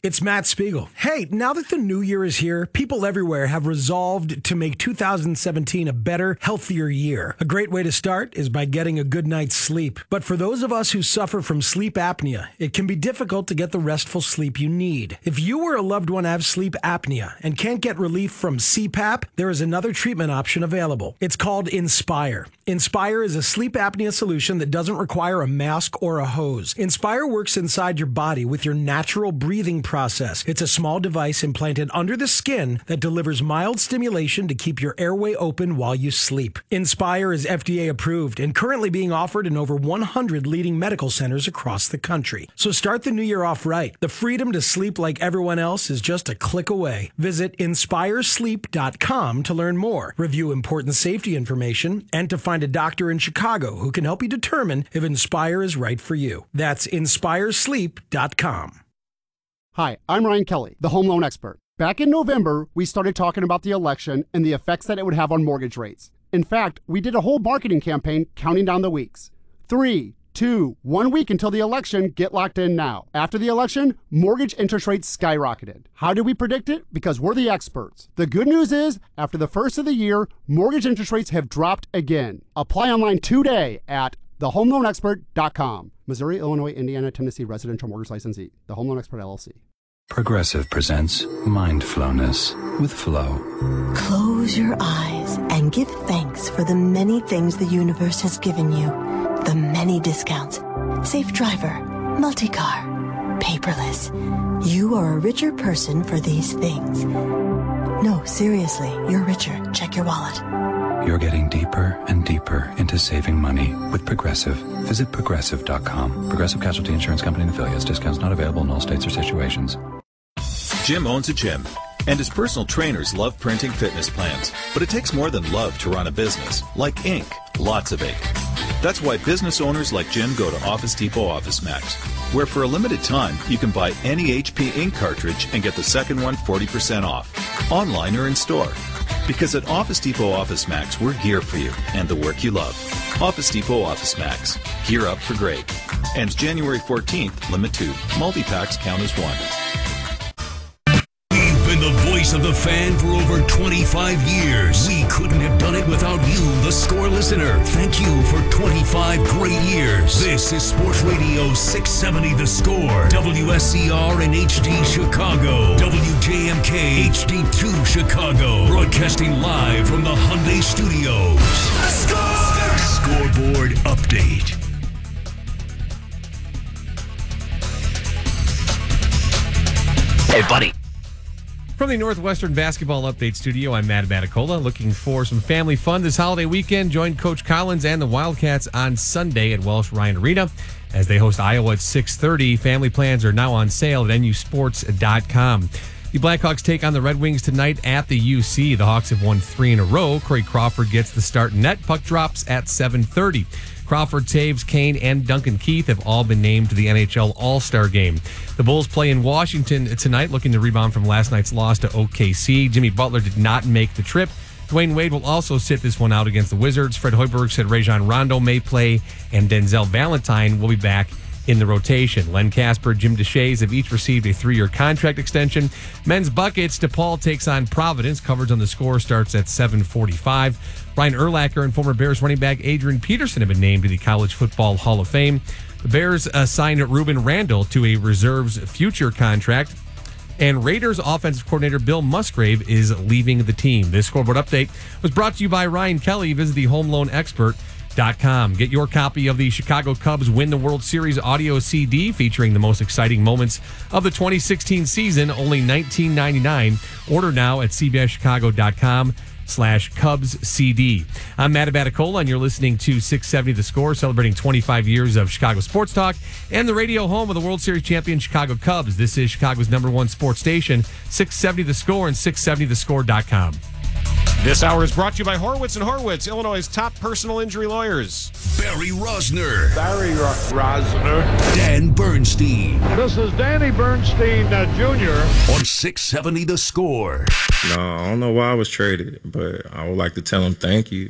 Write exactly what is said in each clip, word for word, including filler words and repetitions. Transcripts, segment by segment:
It's Matt Spiegel. Hey, now that the new year is here, people everywhere have resolved to make two thousand seventeen a better, healthier year. A great way to start is by getting a good night's sleep. But for those of us who suffer from sleep apnea, it can be difficult to get the restful sleep you need. If you or a loved one have sleep apnea and can't get relief from C PAP, there is another treatment option available. It's called Inspire. Inspire is a sleep apnea solution that doesn't require a mask or a hose. Inspire works inside your body with your natural breathing process. Process. It's a small device implanted under the skin that delivers mild stimulation to keep your airway open while you sleep. Inspire is F D A approved and currently being offered in over one hundred leading medical centers across the country. So start the new year off right. The freedom to sleep like everyone else is just a click away. Visit inspire sleep dot com to learn more, review important safety information, and to find a doctor in Chicago who can help you determine if Inspire is right for you. That's inspire sleep dot com. Hi, I'm Ryan Kelly, the home loan expert. Back in November, we started talking about the election and the effects that it would have on mortgage rates. In fact, we did a whole marketing campaign counting down the weeks. Three, two, one week until the election. Get locked in now. After the election, mortgage interest rates skyrocketed. How did we predict it? Because we're the experts. The good news is, after the first of the year, mortgage interest rates have dropped again. Apply online today at the home loan expert dot com. Missouri, Illinois, Indiana, Tennessee residential mortgage licensee. The Home Loan Expert, L L C. Progressive presents Mindflowness with Flo. Close your eyes and give thanks for the many things the universe has given you. The many discounts. Safe driver, multi-car, paperless. You are a richer person for these things. No, seriously, you're richer. Check your wallet. You're getting deeper and deeper into saving money with Progressive. Visit progressive dot com. Progressive Casualty Insurance Company and affiliates. Discounts not available in all states or situations. Jim owns a gym, and his personal trainers love printing fitness plans. But it takes more than love to run a business, like ink, lots of ink. That's why business owners like Jim go to Office Depot Office Max, where for a limited time you can buy any H P ink cartridge and get the second one forty percent off, online or in store. Because at Office Depot Office Max, we're gear for you and the work you love. Office Depot Office Max. Gear up for great. Ends January fourteenth, limit two. Multi-packs count as one. You've been the voice of the fan for over twenty-five years. We couldn't have done it without you, the Score listener. Thank you for twenty-five great years. This is Sports Radio six seventy The Score. W S C R and H D Chicago. W J M K H D two Chicago. Broadcasting live from the Hyundai Studios. The Score! Scoreboard update. Hey, buddy. From the Northwestern Basketball Update Studio, I'm Matt Baticola. Looking for some family fun this holiday weekend. Join Coach Collins and the Wildcats on Sunday at Welsh Ryan Arena as they host Iowa at six thirty. Family plans are now on sale at N U sports dot com. The Blackhawks take on the Red Wings tonight at the U C. The Hawks have won three in a row. Corey Crawford gets the start net. Puck drops at seven thirty. Crawford, Taves, Kane, and Duncan Keith have all been named to the N H L All-Star Game. The Bulls play in Washington tonight, looking to rebound from last night's loss to O K C. Jimmy Butler did not make the trip. Dwayne Wade will also sit this one out against the Wizards. Fred Hoiberg said Rajon Rondo may play, and Denzel Valentine will be back in the rotation. Len Casper, Jim Deshaies have each received a three-year contract extension. Men's buckets, DePaul takes on Providence. Coverage on the Score starts at seven forty-five. Brian Urlacher and former Bears running back Adrian Peterson have been named to the College Football Hall of Fame. The Bears assigned Ruben Randall to a reserves future contract. And Raiders offensive coordinator Bill Musgrave is leaving the team. This scoreboard update was brought to you by Ryan Kelly. Visit the home loan expert dot com. Get your copy of the Chicago Cubs Win the World Series audio C D featuring the most exciting moments of the twenty sixteen season, only nineteen ninety-nine. Order now at c b s chicago dot com slash Cubs C D. I'm Matt Baticola, and you're listening to six seventy The Score, celebrating twenty-five years of Chicago sports talk and the radio home of the World Series champion Chicago Cubs. This is Chicago's number one sports station, six seventy The Score and six seventy the score dot com. This hour is brought to you by Horwitz and Horwitz, Illinois' top personal injury lawyers. Barry Rosner. Barry Ro- Rosner. Dan Bernstein. This is Danny Bernstein, uh, Junior On six seventy The Score. No, I don't know why I was traded, but I would like to tell him thank you.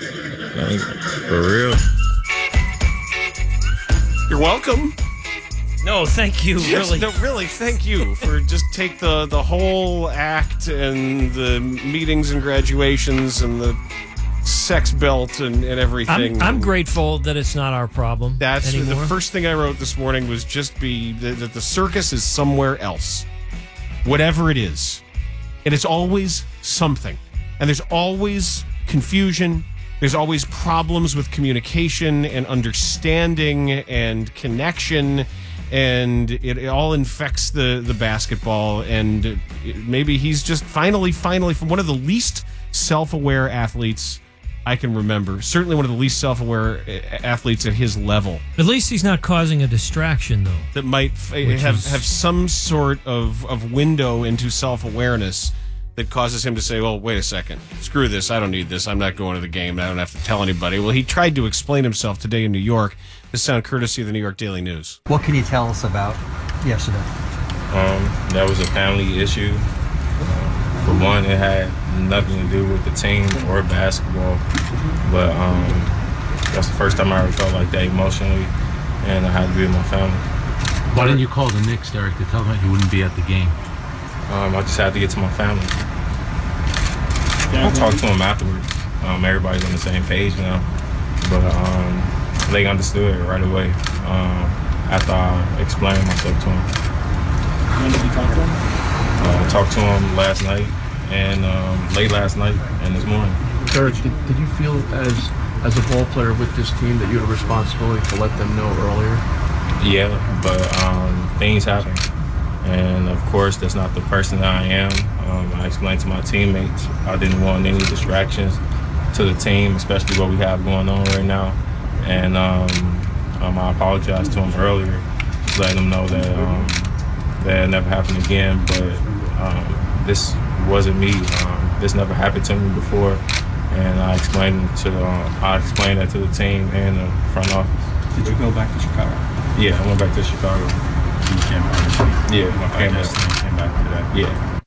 Thank you. For real. You're welcome. No, thank you. Yes, Really, no, really, thank you for just take the the whole act and the meetings and graduations and the sex belt and, and everything. I'm, I'm grateful that it's not our problem. That's anymore. the first thing I wrote this morning was just be that the, the circus is somewhere else, whatever it is, and it's always something, and there's always confusion. There's always problems with communication and understanding and connection, and it, it all infects the, the basketball. And it, maybe he's just finally, finally, from one of the least self-aware athletes I can remember, certainly one of the least self-aware athletes at his level. At least he's not causing a distraction, though. That might f- have, is... have some sort of, of window into self-awareness that causes him to say, well, wait a second, screw this, I don't need this, I'm not going to the game, I don't have to tell anybody. Well, he tried to explain himself today in New York. This sound courtesy of the New York Daily News. What can you tell us about yesterday? Um, that was a family issue. Uh, for one, it had nothing to do with the team or basketball, but um, that's the first time I ever felt like that emotionally, and I had to be with my family. Why didn't you call the Knicks, Derek, to tell them that you wouldn't be at the game? Um, I just had to get to my family. I talked to them afterwards. Um, everybody's on the same page now. But um, they understood it right away um, after I explained myself to them. When did you talk to them? Uh, I talked to them last night and um, late last night and this morning. Derek, did, did you feel as as a ball player with this team that you had a responsibility to let them know earlier? Yeah, but um, things happen. And of course, that's not the person that I am. Um, I explained to my teammates I didn't want any distractions to the team, especially what we have going on right now. And um, um, I apologized to them earlier, just letting them know that um, that never happened again. But um, this wasn't me. Um, this never happened to me before, and I explained to uh, I explained that to the team and the front office. Did you go back to Chicago? Yeah, I went back to Chicago. You came back. Yeah, I came back. Came back to that. Yeah.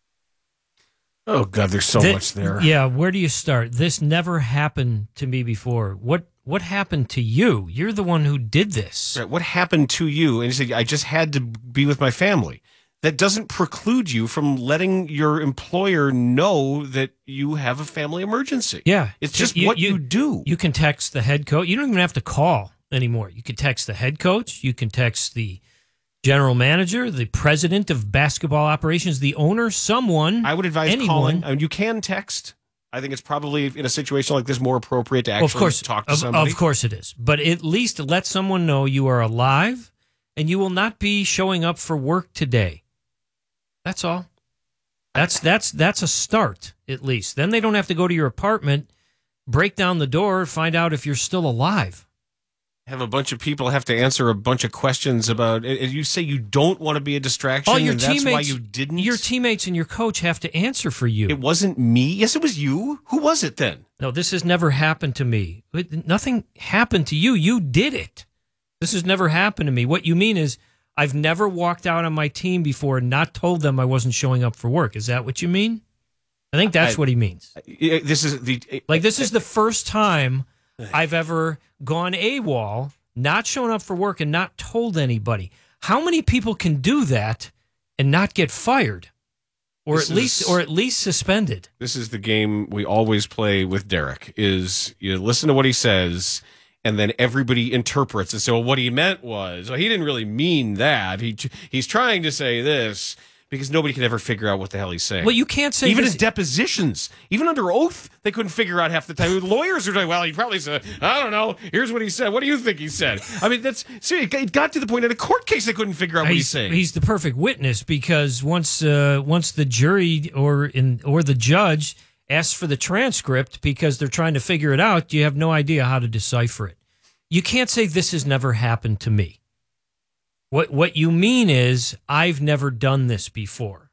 Oh God, there's so This- much there. Yeah, where do you start? This never happened to me before. What what happened to you? You're the one who did this. Right, what happened to you? And he said, I just had to be with my family. That doesn't preclude you from letting your employer know that you have a family emergency. Yeah, It's just what you do. You can text the head coach. You don't even have to call anymore. You can text the head coach. You can text the general manager, the president of basketball operations, the owner, someone. I would advise anyone. calling. I mean, you can text. I think it's probably in a situation like this more appropriate to actually Well, of course, talk to of, somebody. Of course it is. But at least let someone know you are alive and you will not be showing up for work today. That's all. That's that's that's a start, at least. Then they don't have to go to your apartment, break down the door, find out if you're still alive. Have a bunch of people have to answer a bunch of questions about. And you say you don't want to be a distraction. All your and that's teammates, why you didn't. Your teammates and your coach have to answer for you. It wasn't me. Yes, it was you. Who was it then? No, this has never happened to me. It, nothing happened to you. You did it. This has never happened to me. What you mean is I've never walked out on my team before and not told them I wasn't showing up for work. Is that what you mean? I think that's I, what he means. This is the like this is the first time I've ever gone AWOL, not shown up for work and not told anybody. How many people can do that and not get fired, or This at least is- or at least suspended? This is the game we always play with Derek. Is you listen to what he says, and then everybody interprets and say, "Well, what he meant was, well, he didn't really mean that. He he's trying to say this." Because nobody can ever figure out what the hell he's saying. Well, you can't say even this- his depositions, even under oath, they couldn't figure out half the time. Lawyers are like, "Well, he probably said, I don't know. Here's what he said. What do you think he said?" I mean, that's see, it got to the point in a court case they couldn't figure out what he's he's, saying. he's the perfect witness because once uh, once the jury or in or the judge asks for the transcript because they're trying to figure it out, you have no idea how to decipher it. You can't say this has never happened to me. What what you mean is I've never done this before.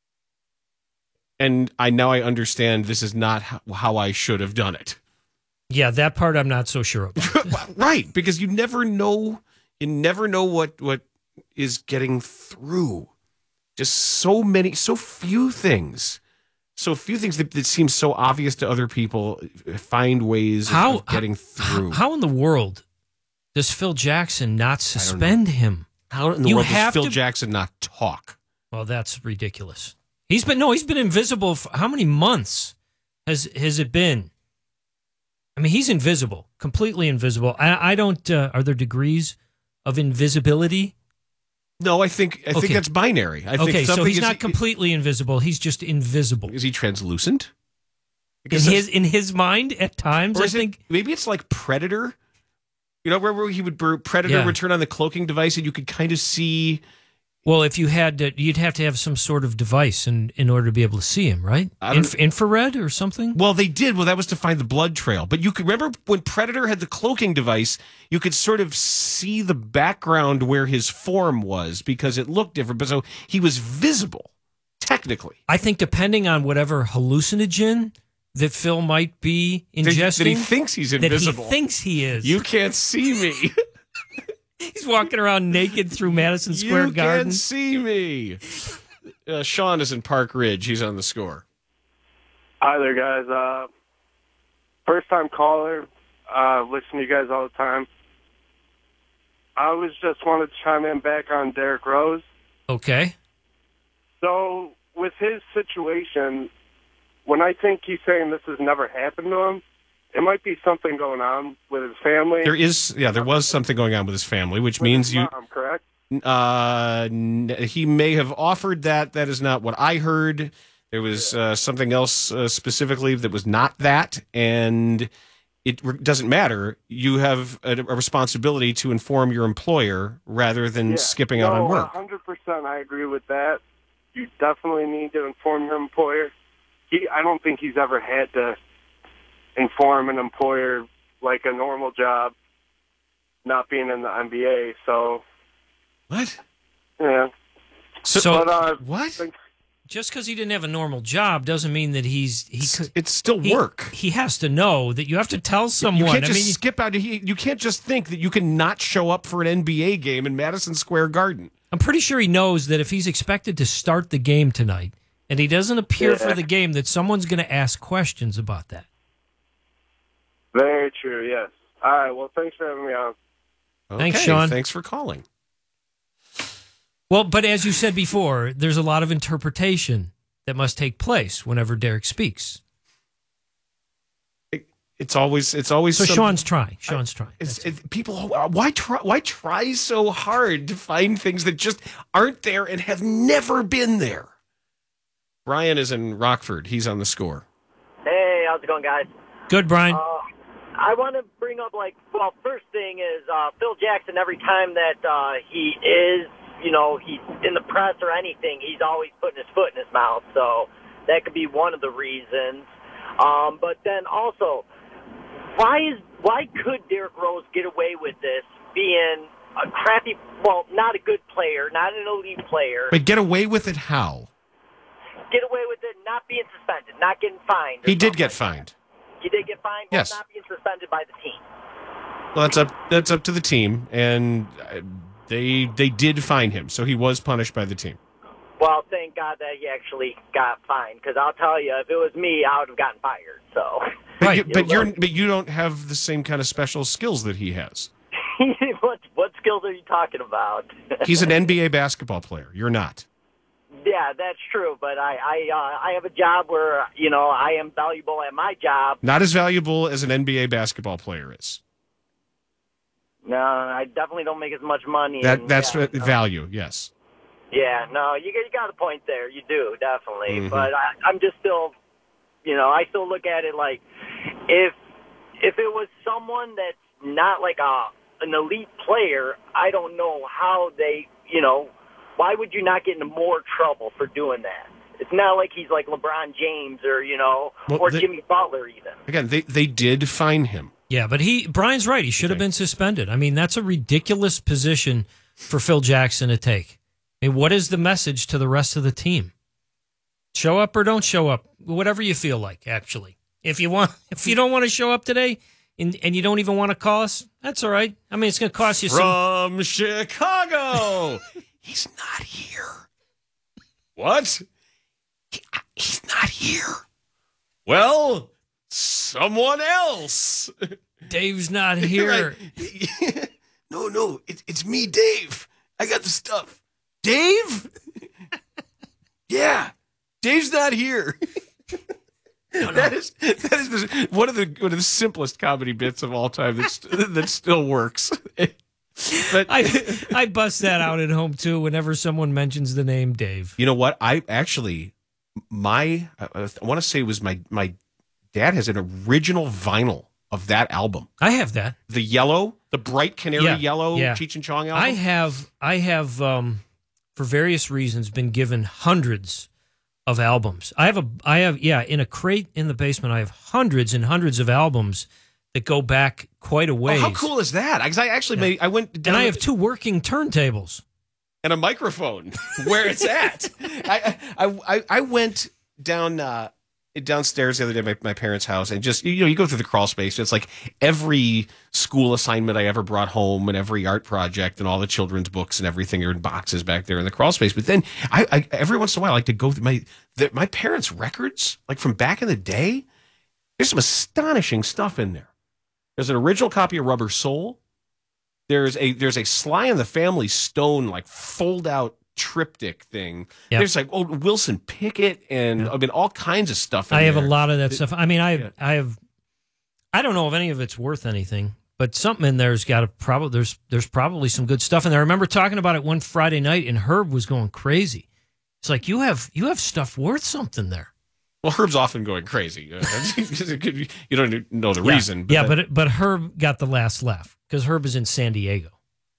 And I now I understand this is not how, how I should have done it. Yeah, that part I'm not so sure about. Right, because you never know you never know what what is getting through. Just so many so few things. So few things that, that seem so obvious to other people find ways How of getting through. How in the world does Phil Jackson not suspend him? How in the You world does have Phil to- Jackson not talk? Well, that's ridiculous. He's been no, he's been invisible for how many months has has it been? I mean, he's invisible, completely invisible. I, I don't. Uh, are there degrees of invisibility? No, I think I Okay. think that's binary. I think okay, so something he's is- not completely invisible. He's just invisible. Is he translucent? In Because his in his mind, at times, Or I is it- think. maybe it's like Predator. You know, where, where he would Predator Yeah. would turn on the cloaking device, and you could kind of see. Well, if you had, to, you'd have to have some sort of device in, in order to be able to see him, right? I don't- Inf- infrared or something? Well, they did. Well, that was to find the blood trail. But you could remember when Predator had the cloaking device, you could sort of see the background where his form was because it looked different. But so he was visible, technically. I think depending on whatever hallucinogen that Phil might be That- ingesting, that he thinks he's invisible. That he thinks he is. You can't see me. He's walking around naked through Madison Square you Garden. can't see me. Uh, Sean is in Park Ridge. He's on the score. Hi there, guys. Uh, first time caller. Uh, listen to you guys all the time. I was just wanted to chime in back on Derrick Rose. Okay. So with his situation, when I think he's saying this has never happened to him, it might be something going on with his family. There is, yeah, there was something going on with his family, which means you. Mom, correct? Uh, n- he may have offered that. That is not what I heard. There was uh, something else uh, specifically that was not that, and it re- doesn't matter. You have a, a responsibility to inform your employer rather than Yeah. skipping no, out on work. one hundred percent I agree with that. You definitely need to inform your employer. He, I don't think he's ever had to inform an employer like a normal job, not being in the N B A. So, what? Yeah. So, but, uh, what? Just because he didn't have a normal job doesn't mean that he's he could. It's still he- work. He has to know that you have to tell someone. You can't I just mean, skip out. He, you can't just think that you can not show up for an N B A game in Madison Square Garden. I'm pretty sure he knows that if he's expected to start the game tonight and he doesn't appear Yeah. for the game, that someone's going to ask questions about that. Very true, yes. All right, well, thanks for having me on. Thanks, Okay, Sean. Thanks for calling. Well, but as you said before, there's a lot of interpretation that must take place whenever Derek speaks. It's always it's always So some- Sean's trying. Sean's trying. It's, it, people, why try? Why try so hard to find things that just aren't there and have never been there? Brian is in Rockford. He's on the score. Hey, how's it going, guys? Good, Brian. Uh, I want to bring up, like, well, first thing is uh, Phil Jackson, every time that uh, he is, you know, he's in the press or anything, he's always putting his foot in his mouth. So that could be one of the reasons. Um, but then also, why is why could Derrick Rose get away with this being a crappy, well, not a good player, not an elite player, But get away with it how? get away with it not being suspended, not getting fined? or He did something? get fined. He did get fined Yes. while not being suspended by the team. Well, that's up. That's up to the team, and uh, they they did fine him, so he was punished by the team. Well, thank God that he actually got fined, because I'll tell you, if it was me, I would have gotten fired. So, But, you, but you're but you don't have the same kind of special skills that he has. what what skills are you talking about? He's an N B A basketball player. You're not. Yeah, that's true, but I I uh, I have a job where, you know, I am valuable at my job. Not as valuable as an N B A basketball player is. No, I definitely don't make as much money. That and, that's yeah, what- no. value. Yes. Yeah, no, you got- you got a point there. You do, definitely. Mhm. But I, I'm just still, you know, I still look at it like if if it was someone that's not like a an elite player, I don't know how they, you know, why would you not get into more trouble for doing that? It's not like he's like LeBron James or, you know, Well, or the- Jimmy Butler even. Again, they they did fine him. Yeah, but he Brian's right. He should have been suspended. I mean, that's a ridiculous position for Phil Jackson to take. I mean, what is the message to the rest of the team? Show up or don't show up, whatever you feel like. Actually, if you want, if you don't want to show up today, and, and you don't even want to call us, that's all right. I mean, it's going to cost you some. From Chicago. He's not here. What? He, he's not here. Well, someone else. Dave's not here. no, no, it, it's me, Dave. I got the stuff. Dave? Yeah. Dave's not here. No, no. That is that is the, one of the one of the simplest comedy bits of all time that st- that still works. But I I bust that out at home too whenever someone mentions the name Dave. You know what? I actually my I, I want to say it was my my dad has an original vinyl of that album. I have that. The yellow, the bright canary Yeah, yellow yeah. Cheech and Chong album. I have I have um, for various reasons been given hundreds of albums. I have a I have yeah, in a crate in the basement I have hundreds and hundreds of albums that go back quite a ways. Oh, how cool is that? Because I actually made I went down and I have two working turntables and a microphone where it's at. I, I I I went down uh, downstairs the other day at my, my parents' house and just you know you go through the crawl space. It's like every school assignment I ever brought home and every art project and all the children's books and everything are in boxes back there in the crawl space. But then I, I every once in a while I like to go through my the, my parents' records like from back in the day. There's some astonishing stuff in there. There's an original copy of Rubber Soul. There's a there's a Sly and the Family Stone like fold out triptych thing. Yep. There's like old Wilson Pickett and yep. I mean all kinds of stuff. In I have there. a lot of that it, stuff. I mean, I yeah. I have I don't know if any of it's worth anything, but something in there's got to probably there's there's probably some good stuff in there. I remember talking about it one Friday night, and Herb was going crazy. It's like you have you have stuff worth something there. Well, Herb's often going crazy. It could be, you don't know the yeah. reason. But yeah, that, but it, but Herb got the last laugh because Herb is in San Diego.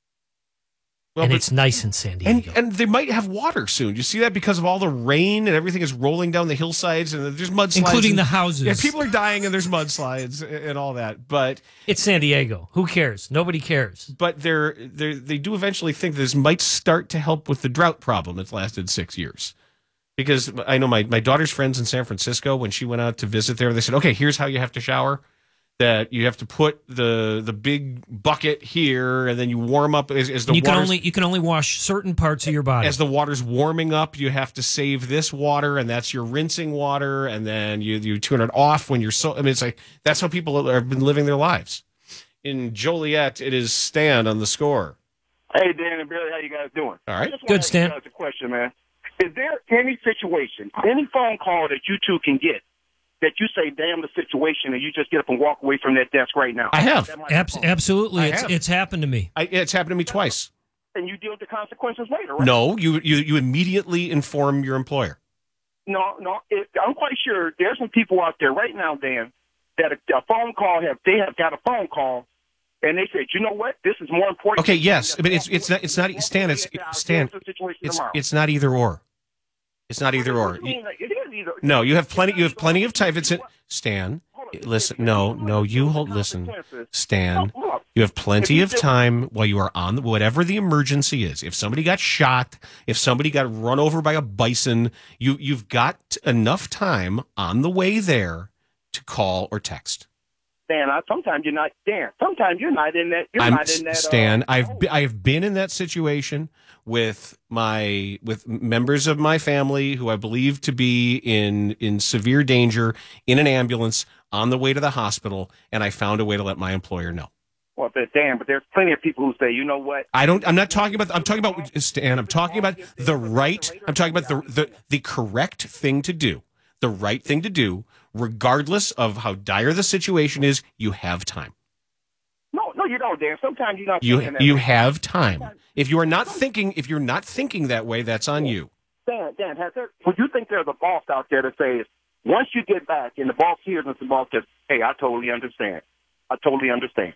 Well, and but, it's nice in San Diego. And, and they might have water soon. You see that because of all the rain and everything is rolling down the hillsides and there's mudslides. Including and, the houses. Yeah, people are dying and there's mudslides and all that. But it's San Diego. Who cares? Nobody cares. But they're, they're, they do eventually think this might start to help with the drought problem that's lasted six years. Because I know my, my daughter's friends in San Francisco, when she went out to visit there, they said, okay, here's how you have to shower. That you have to put the the big bucket here, and then you warm up as, as the you can water's, only you can only wash certain parts of your body. As the water's warming up, you have to save this water, and that's your rinsing water, and then you you turn it off when you're so. I mean, it's like that's how people have been living their lives. In Joliet, it is Stan on the score. Hey, Dan and Billy, how you guys doing? All right, good, Stan. That's a question, man. Is there any situation, any phone call that you two can get that you say, damn the situation, and you just get up and walk away from that desk right now? I have. Abs- absolutely. I it's have. it's happened to me. I, it's happened to me twice. And you deal with the consequences later, right? No, you you, you immediately inform your employer. No, no. It, I'm quite sure there's some people out there right now, Dan, that a, a phone call, have they have got a phone call, and they said, you know what, this is more important. Okay, yes, but it's it's not it's not Stan. It's Stan. It's it's not either or. It's not either or. It is either. No, you have plenty. You have plenty of time. If it's Stan, listen. No, no. You hold. Listen, Stan. You have plenty of time while you are on whatever the emergency is. If somebody got shot, if somebody got run over by a bison, you you've got enough time on the way there to call or text. Dan, I, sometimes you're not. Dan, sometimes you're not in that. You're I'm not in that. Stan. Uh, I've be, I've been in that situation with my with members of my family who I believe to be in in severe danger in an ambulance on the way to the hospital, and I found a way to let my employer know. Well, but Dan, but there's plenty of people who say, you know what? I don't. I'm not talking about. I'm talking about Stan. I'm talking about the right. I'm talking about the the the correct thing to do. The right thing to do, regardless of how dire the situation is. You have time. No, no, you don't, Dan. Sometimes you're not. You that you way. have time. If you are not thinking, if you're not thinking that way, that's on you. Dan, Dan, has there? Would you think there's a boss out there that says, once you get back, and the boss hears and the boss says, "Hey, I totally understand. I totally understand."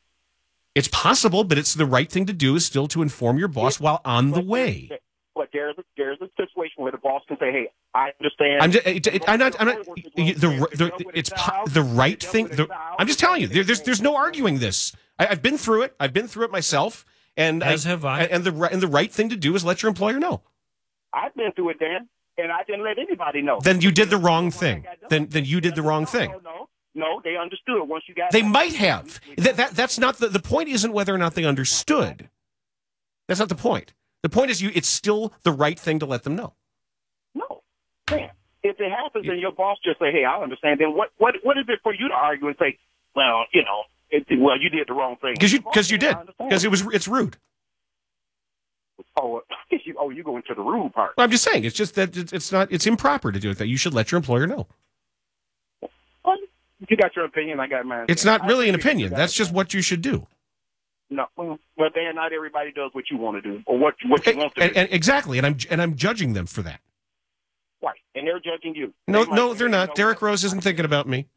It's possible, but it's the right thing to do is still to inform your boss while on the way. But there's a, there's a situation where the boss can say, "Hey, I understand." I'm just, it, it, I'm not. I'm not. The, the, it's po- the right thing. The, I'm just telling you. There, there's there's no arguing this. I, I've been through it. I've been through it myself. And As I, have I. And the and the right thing to do is let your employer know. I've been through it, Dan, and I didn't let anybody know. Then you did the wrong thing. Then then you did the wrong thing. No, no, no. They understood once you got. They might have. That, that that's not the the point. Isn't whether or not they understood. That's not the point. The point is, you. It's still the right thing to let them know. No, Dan. If it happens and your boss just say, "Hey, I understand," then what what what is it for you to argue and say, "Well, you know, it, well, you did the wrong thing"? Because you because you did because it was it's rude. Oh, you, oh, you go into the rude part. Well, I'm just saying, it's just that it's it's not, it's improper to do it. That you should let your employer know. Well, you got your opinion, I got mine. It's not really an opinion. That's just what you should do. No, well, well, Dan, not everybody does what you want to do or what what you And, want to and, do. and exactly, and I'm and I'm judging them for that. Right, and they're judging you. No, They might no, say, they're you not. know Derek what? Rose isn't thinking about me.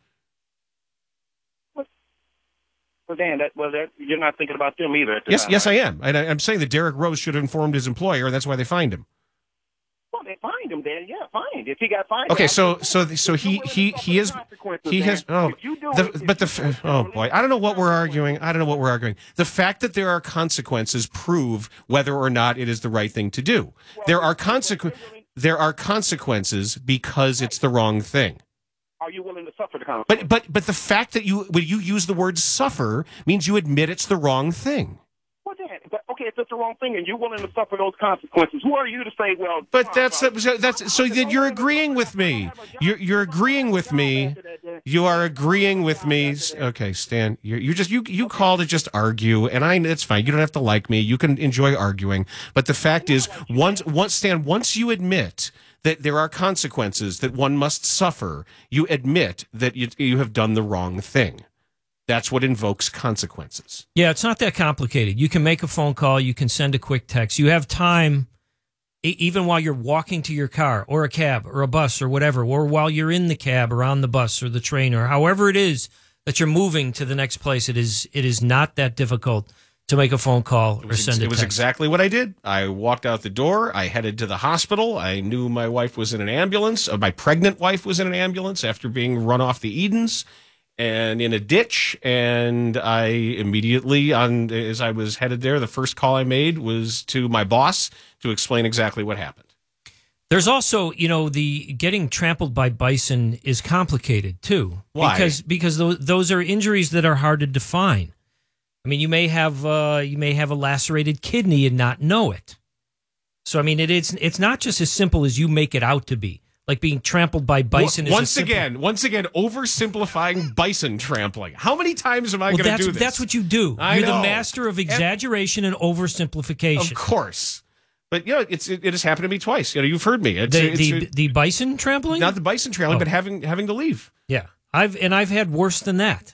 Well, Dan, that well, that you're not thinking about them either. At the Yes, time, yes, right? I am. And I, I'm saying that Derek Rose should have informed his employer, and that's why they fined him. Well, they fined him, Dan. Yeah, fined. If he got fined. Okay, then so I- so so he he he is he has oh the, but the oh boy, I don't know what we're arguing. I don't know what we're arguing. The fact that there are consequences prove whether or not it is the right thing to do. There are consequ there are consequences because it's the wrong thing. Are you willing to suffer the consequences? But but but the fact that you when you use the word suffer means you admit it's the wrong thing. Well, Dan, but okay, if it's the wrong thing and you're willing to suffer those consequences, who are you to say, well? But that's that's so that you're agreeing with me. You're you're agreeing with me. You are agreeing with me. Okay, Stan, you you just you you call to just argue, and I it's fine. You don't have to like me. You can enjoy arguing. But the fact is, once once Stan, once you admit that there are consequences that one must suffer, you admit that you you have done the wrong thing. That's what invokes consequences. Yeah, it's not that complicated. You can make a phone call. You can send a quick text. You have time, e- even while you're walking to your car or a cab or a bus or whatever, or while you're in the cab or on the bus or the train or however it is that you're moving to the next place. It is it is not that difficult to make a phone call or send a text. It was exactly what I did. I walked out the door. I headed to the hospital. I knew my wife was in an ambulance. Uh, my pregnant wife was in an ambulance after being run off the Edens and in a ditch. And I immediately, on as I was headed there, the first call I made was to my boss to explain exactly what happened. There's also, you know, the getting trampled by bison is complicated too. Why? Because because those, those are injuries that are hard to define. I mean, you may have uh, you may have a lacerated kidney and not know it. So I mean, it, it's it's not just as simple as you make it out to be. Like being trampled by bison. Once is a simple, again, once again, oversimplifying bison trampling. How many times am I well, going to that's, do this? That's what you do. I You're know. the master of exaggeration and, and oversimplification. Of course. But, you know, it's, it, it has happened to me twice. You know, you've heard me. It's, the, it's, the, it, the bison trampling? Not the bison trampling, Oh. but having having to leave. Yeah. I've And I've had worse than that.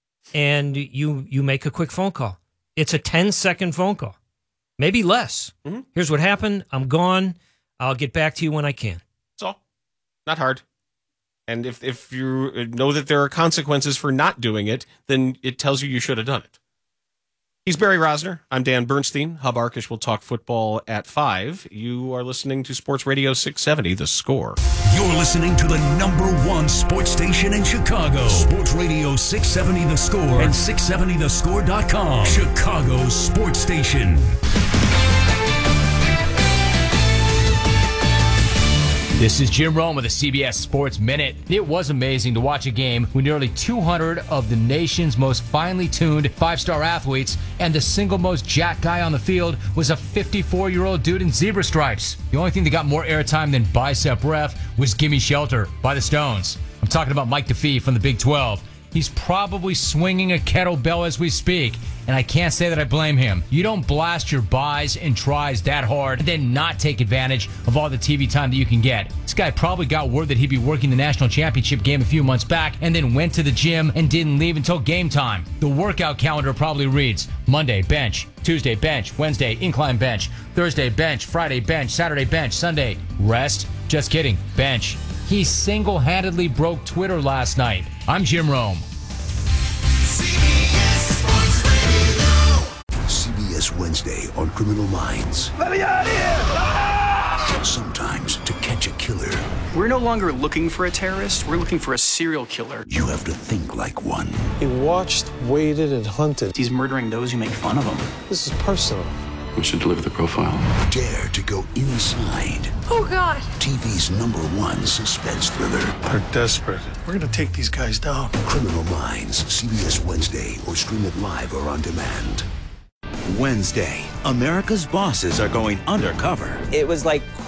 And you you make a quick phone call. It's a ten-second phone call. Maybe less. Mm-hmm. Here's what happened. I'm gone. I'll get back to you when I can. That's all. Not hard. And if, if you know that there are consequences for not doing it, then it tells you you should have done it. He's Barry Rosner. I'm Dan Bernstein. Hub Arkish will talk football at five. You are listening to Sports Radio six seventy, The Score. You're listening to the number one sports station in Chicago. Sports Radio six seventy The Score and six seventy the score dot com. Chicago's sports station. This is Jim Rome with the C B S Sports Minute. It was amazing to watch a game with nearly two hundred of the nation's most finely tuned five-star athletes, and the single most jacked guy on the field was a fifty-four-year-old dude in zebra stripes. The only thing that got more airtime than Bicep Ref was Gimme Shelter by the Stones. I'm talking about Mike DeFee from the Big twelve. He's probably swinging a kettlebell as we speak, and I can't say that I blame him. You don't blast your buys and tries that hard and then not take advantage of all the T V time that you can get. This guy probably got word that he'd be working the national championship game a few months back and then went to the gym and didn't leave until game time. The workout calendar probably reads Monday, bench. Tuesday, bench. Wednesday, incline bench. Thursday, bench. Friday, bench. Saturday, bench. Sunday, rest. Just kidding, bench. He single-handedly broke Twitter last night. I'm Jim Rome. C B S Sports Radio. C B S Wednesday on Criminal Minds. Let me out of here! Sometimes to catch a killer, We're no longer looking for a terrorist. We're looking for a serial killer. you have to think like one. He watched, waited, and hunted. He's murdering those who make fun of him. This is personal. We should deliver the profile. Dare to go inside Oh, God. T V's number one suspense thriller. They're desperate. We're going to take these guys down. Criminal Minds, C B S Wednesday, or stream it live or on demand. Wednesday, America's bosses are going undercover. It was like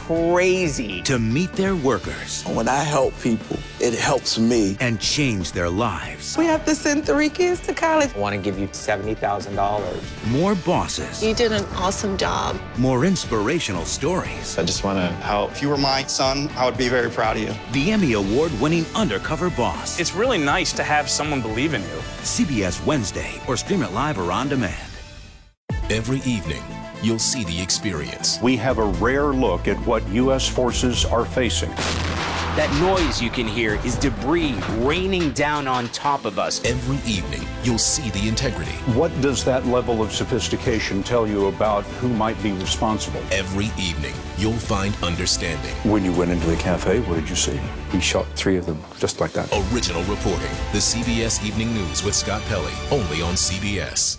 crazy to meet their workers. When I help people, it helps me and change their lives. We have to send three kids to college. I want to give you seventy thousand dollars. More bosses. You did an awesome job. More inspirational stories. I just want to help. If you were my son, I would be very proud of you. The Emmy Award-winning Undercover Boss. It's really nice to have someone believe in you. C B S Wednesday, or stream it live or on demand. Every evening, you'll see the experience. We have a rare look at what U S forces are facing. That noise you can hear is debris raining down on top of us. Every evening, you'll see the integrity. What does that level of sophistication tell you about who might be responsible? Every evening, you'll find understanding. When you went into the cafe, what did you see? We shot three of them, just like that. Original reporting. The C B S Evening News with Scott Pelley, only on C B S.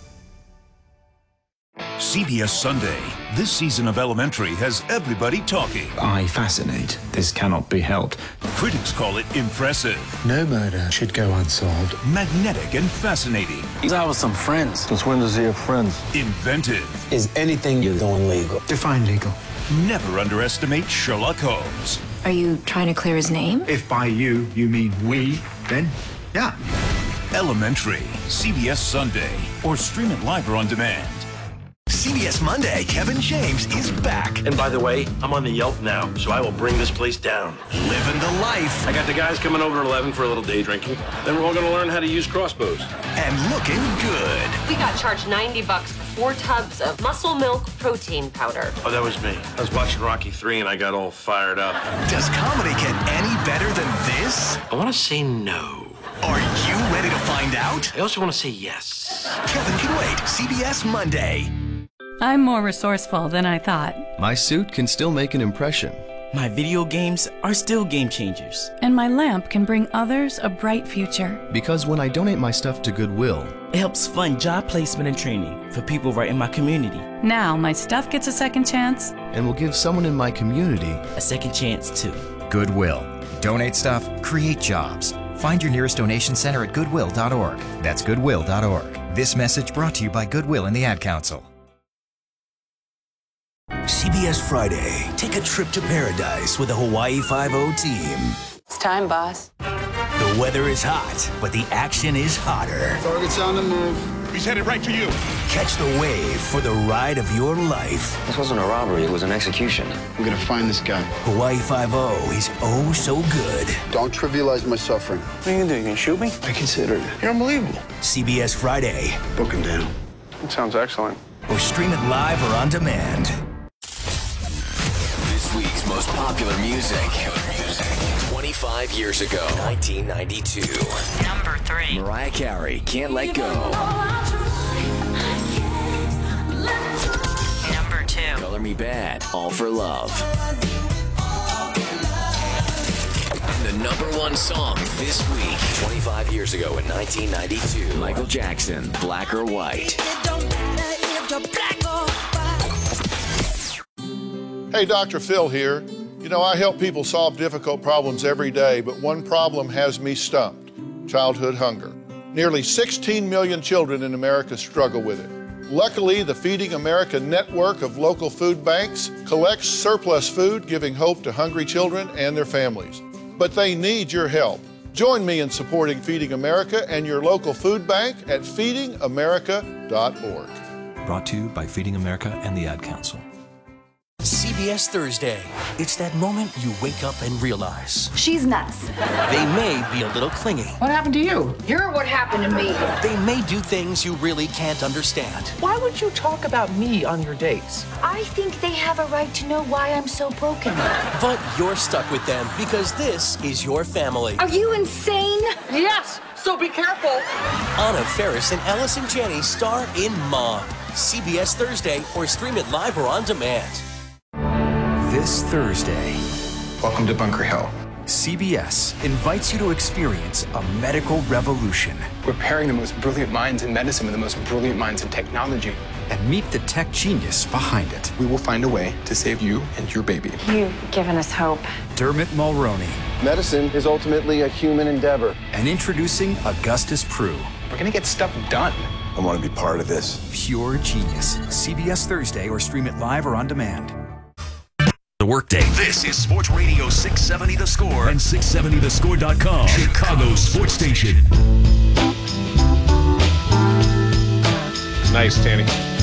C B S Sunday. This season of Elementary has everybody talking. I fascinate. This cannot be helped. Critics call it impressive. No murder should go unsolved. Magnetic and fascinating. He's out with some friends. Since when does he have friends? Inventive. Is anything you're doing legal? Define legal. Never underestimate Sherlock Holmes. Are you trying to clear his name? If by you, you mean we, then yeah. Elementary. C B S Sunday. Or stream it live or on demand. C B S Monday, Kevin James is back. And by the way, I'm on the Yelp now, so I will bring this place down. Living the life. I got the guys coming over at eleven for a little day drinking. Then we're all going to learn how to use crossbows. And looking good. We got charged ninety bucks for four tubs of muscle milk protein powder. Oh, that was me. I was watching Rocky three and I got all fired up. Does comedy get any better than this? I want to say no. Are you ready to find out? I also want to say yes. Kevin can wait. C B S Monday. I'm more resourceful than I thought. My suit can still make an impression. My video games are still game changers. And my lamp can bring others a bright future. Because when I donate my stuff to Goodwill, it helps fund job placement and training for people right in my community. Now my stuff gets a second chance. And will give someone in my community a second chance too. Goodwill. Donate stuff, create jobs. Find your nearest donation center at goodwill dot org. That's goodwill dot org. This message brought to you by Goodwill and the Ad Council. C B S Friday. Take a trip to paradise with the Hawaii Five-O team. It's time, boss. The weather is hot, but the action is hotter. Target's on the move. He's headed right to you. Catch the wave for the ride of your life. This wasn't a robbery, it was an execution. I'm gonna find this guy. Hawaii Five-O is oh so good. Don't trivialize my suffering. What are you gonna do? You gonna shoot me? I considered it. You're unbelievable. C B S Friday. Book him down. It sounds excellent. Or stream it live or on demand. This week's most popular music. twenty-five years ago, nineteen ninety-two. Number three. Mariah Carey, Can't Let Go. Number two. Color Me Bad, All for Love. And the number one song this week, twenty-five years ago in nineteen ninety-two, Michael Jackson, Black or White. Hey, Doctor Phil here. You know, I help people solve difficult problems every day, but one problem has me stumped: childhood hunger. Nearly sixteen million children in America struggle with it. Luckily, the Feeding America network of local food banks collects surplus food, giving hope to hungry children and their families. But they need your help. Join me in supporting Feeding America and your local food bank at feeding america dot org. Brought to you by Feeding America and the Ad Council. C B S Thursday. It's that moment you wake up and realize She's nuts. they may be a little clingy. What happened to you? You're what happened to me. They may do things you really can't understand. Why would you talk about me on your dates? I think they have a right to know why I'm so broken. But you're stuck with them because this is your family. Are you insane? Yes, so be careful. Anna Faris and Allison Janney star in Mom. C B S Thursday, or stream it live or on demand. This Thursday. Welcome to Bunker Hill. C B S invites you to experience a medical revolution. We're pairing the most brilliant minds in medicine with the most brilliant minds in technology. And meet the tech genius behind it. We will find a way to save you and your baby. You've given us hope. Dermot Mulroney. Medicine is ultimately a human endeavor. And introducing Augustus Prew. We're gonna get stuff done. I want to be part of this. Pure genius. C B S Thursday, or stream it live or on demand. The workday. This is Sports Radio six seventy The Score and six seventy the score dot com, Chicago Sports Station. Nice, Tanny.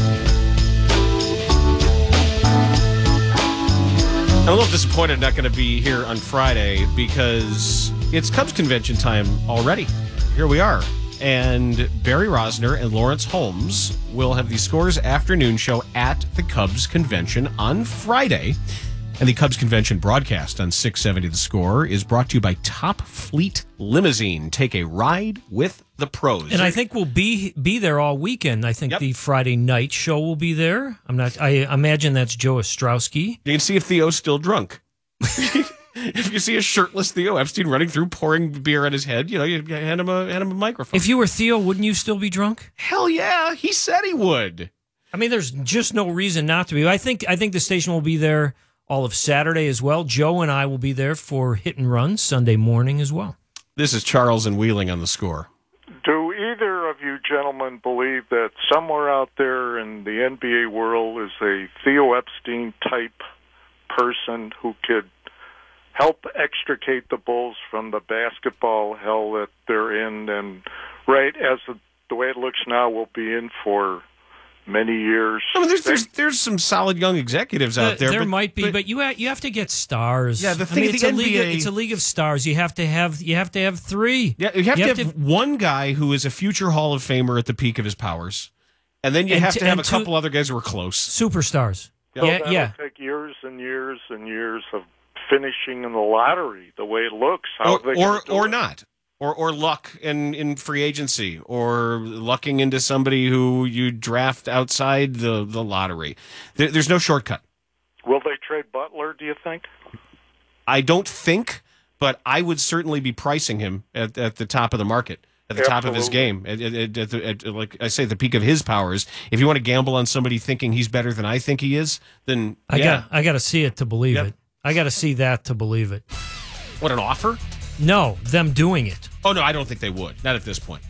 I'm a little disappointed not going to be here on Friday because it's Cubs convention time already. Here we are. And Barry Rosner and Lawrence Holmes will have the Scores afternoon show at the Cubs convention on Friday. And the Cubs convention broadcast on six seventy The Score is brought to you by Top Fleet Limousine. Take a ride with the pros. And I think we'll be be there all weekend. I think yep. the Friday night show will be there. I'm not. I imagine that's Joe Ostrowski. You can see if Theo's still drunk. If you see a shirtless Theo Epstein running through, pouring beer on his head, you know, you hand him a hand him a microphone. If you were Theo, wouldn't you still be drunk? Hell yeah, he said he would. I mean, there's just no reason not to be. I think I think the station will be there all of Saturday as well. Joe and I will be there for Hit and Run Sunday morning as well. This is Charles and Wheeling on The Score. Do either of you gentlemen believe that somewhere out there in the N B A world is a Theo Epstein type person who could help extricate the Bulls from the basketball hell that they're in, and right as the, the way it looks now, we'll be in for many years? I mean, there's, there's there's some solid young executives out there. There but, might be, but, but you ha- you have to get stars. Yeah, the thing I mean, is it's the a league. N B A, It's a league of stars. You have to have you have to have three. Yeah, you have, you to, have have to have one guy who is a future Hall of Famer at the peak of his powers, and then you and have t- to have a two couple other guys who are close. Superstars. So yeah, that'll yeah. take years and years and years of finishing in the lottery the way it looks. How or they or, or it? not. Or or luck in, in free agency, or lucking into somebody who you draft outside the, the lottery. There, there's no shortcut. Will they trade Butler, do you think? I don't think, but I would certainly be pricing him at, at the top of the market, at the Absolutely. top of his game, at, at, at, the, at, like I say, the peak of his powers. If you want to gamble on somebody thinking he's better than I think he is, then I yeah. got I got to see it to believe Yep. it. I got to see that to believe it. What, an offer? No, them doing it. Oh, no, I don't think they would. Not at this point.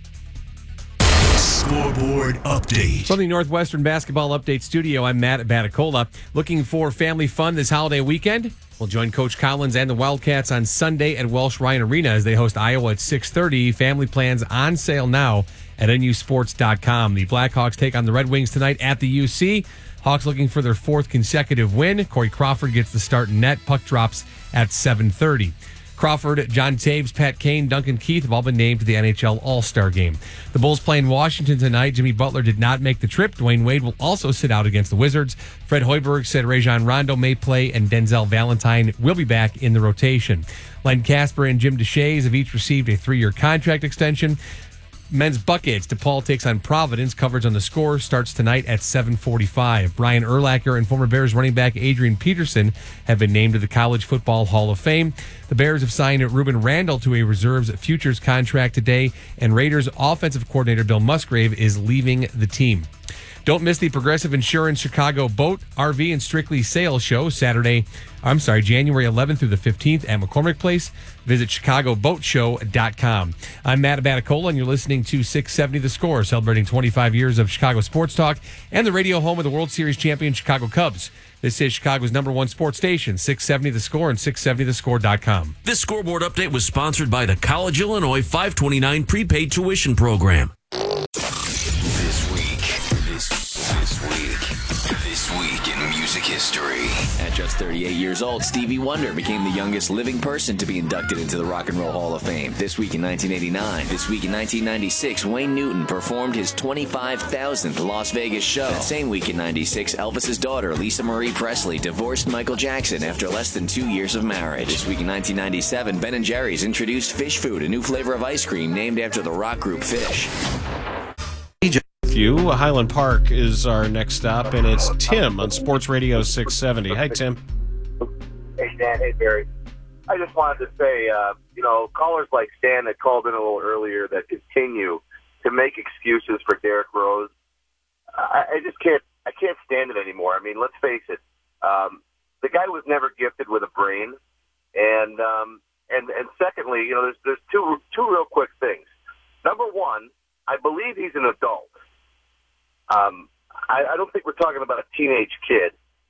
Scoreboard update. From the Northwestern Basketball Update Studio, I'm Matt Batacola. Looking for family fun this holiday weekend? We'll join Coach Collins and the Wildcats on Sunday at Welsh Ryan Arena as they host Iowa at six thirty. Family plans on sale now at N U sports dot com. The Blackhawks take on the Red Wings tonight at the U C. Hawks looking for their fourth consecutive win. Corey Crawford gets the start in net. Puck drops at seven thirty. Crawford, John Taves, Pat Kane, Duncan Keith have all been named to the N H L All-Star Game. The Bulls play in Washington tonight. Jimmy Butler did not make the trip. Dwayne Wade will also sit out against the Wizards. Fred Hoiberg said Rajon Rondo may play, and Denzel Valentine will be back in the rotation. Len Casper and Jim Deshaies have each received a three-year contract extension. Men's buckets, DePaul takes on Providence. Coverage on The Score starts tonight at seven forty-five. Brian Urlacher and former Bears running back Adrian Peterson have been named to the College Football Hall of Fame. The Bears have signed Ruben Randall to a reserves futures contract today, and Raiders offensive coordinator Bill Musgrave is leaving the team. Don't miss the Progressive Insurance Chicago Boat, R V, and Strictly Sales Show Saturday, I'm sorry, January eleventh through the fifteenth at McCormick Place. Visit chicago boat show dot com. I'm Matt Batacola, and you're listening to six seventy The Score, celebrating twenty-five years of Chicago sports talk and the radio home of the World Series champion Chicago Cubs. This is Chicago's number one sports station, six seventy The Score and six seventy the score dot com. This scoreboard update was sponsored by the College Illinois five twenty-nine prepaid tuition program. This week, this, this week, this week in music history. At just thirty-eight years old, Stevie Wonder became the youngest living person to be inducted into the Rock and Roll Hall of Fame. This week in nineteen eighty-nine, this week in nineteen ninety-six, Wayne Newton performed his twenty-five thousandth Las Vegas show. That same week in ninety-six, Elvis's daughter, Lisa Marie Presley, divorced Michael Jackson after less than two years of marriage. This week in nineteen ninety-seven, Ben and Jerry's introduced Fish Food, a new flavor of ice cream named after the rock group Fish. You. Highland Park is our next stop, and it's Tim on Sports Radio six seventy. Hi, Tim. Hey, Dan. Hey, Barry. I just wanted to say, uh, you know, callers like Stan that called in a little earlier that continue to make excuses for Derrick Rose. I, I just can't. I can't stand it anymore. I mean, let's face it. Um, the guy was never gifted with a brain, and um, and and secondly, you know, there's there's two two real quick things. Number one, I believe he's an adult. Um, I, I don't think we're talking about a teenage kid.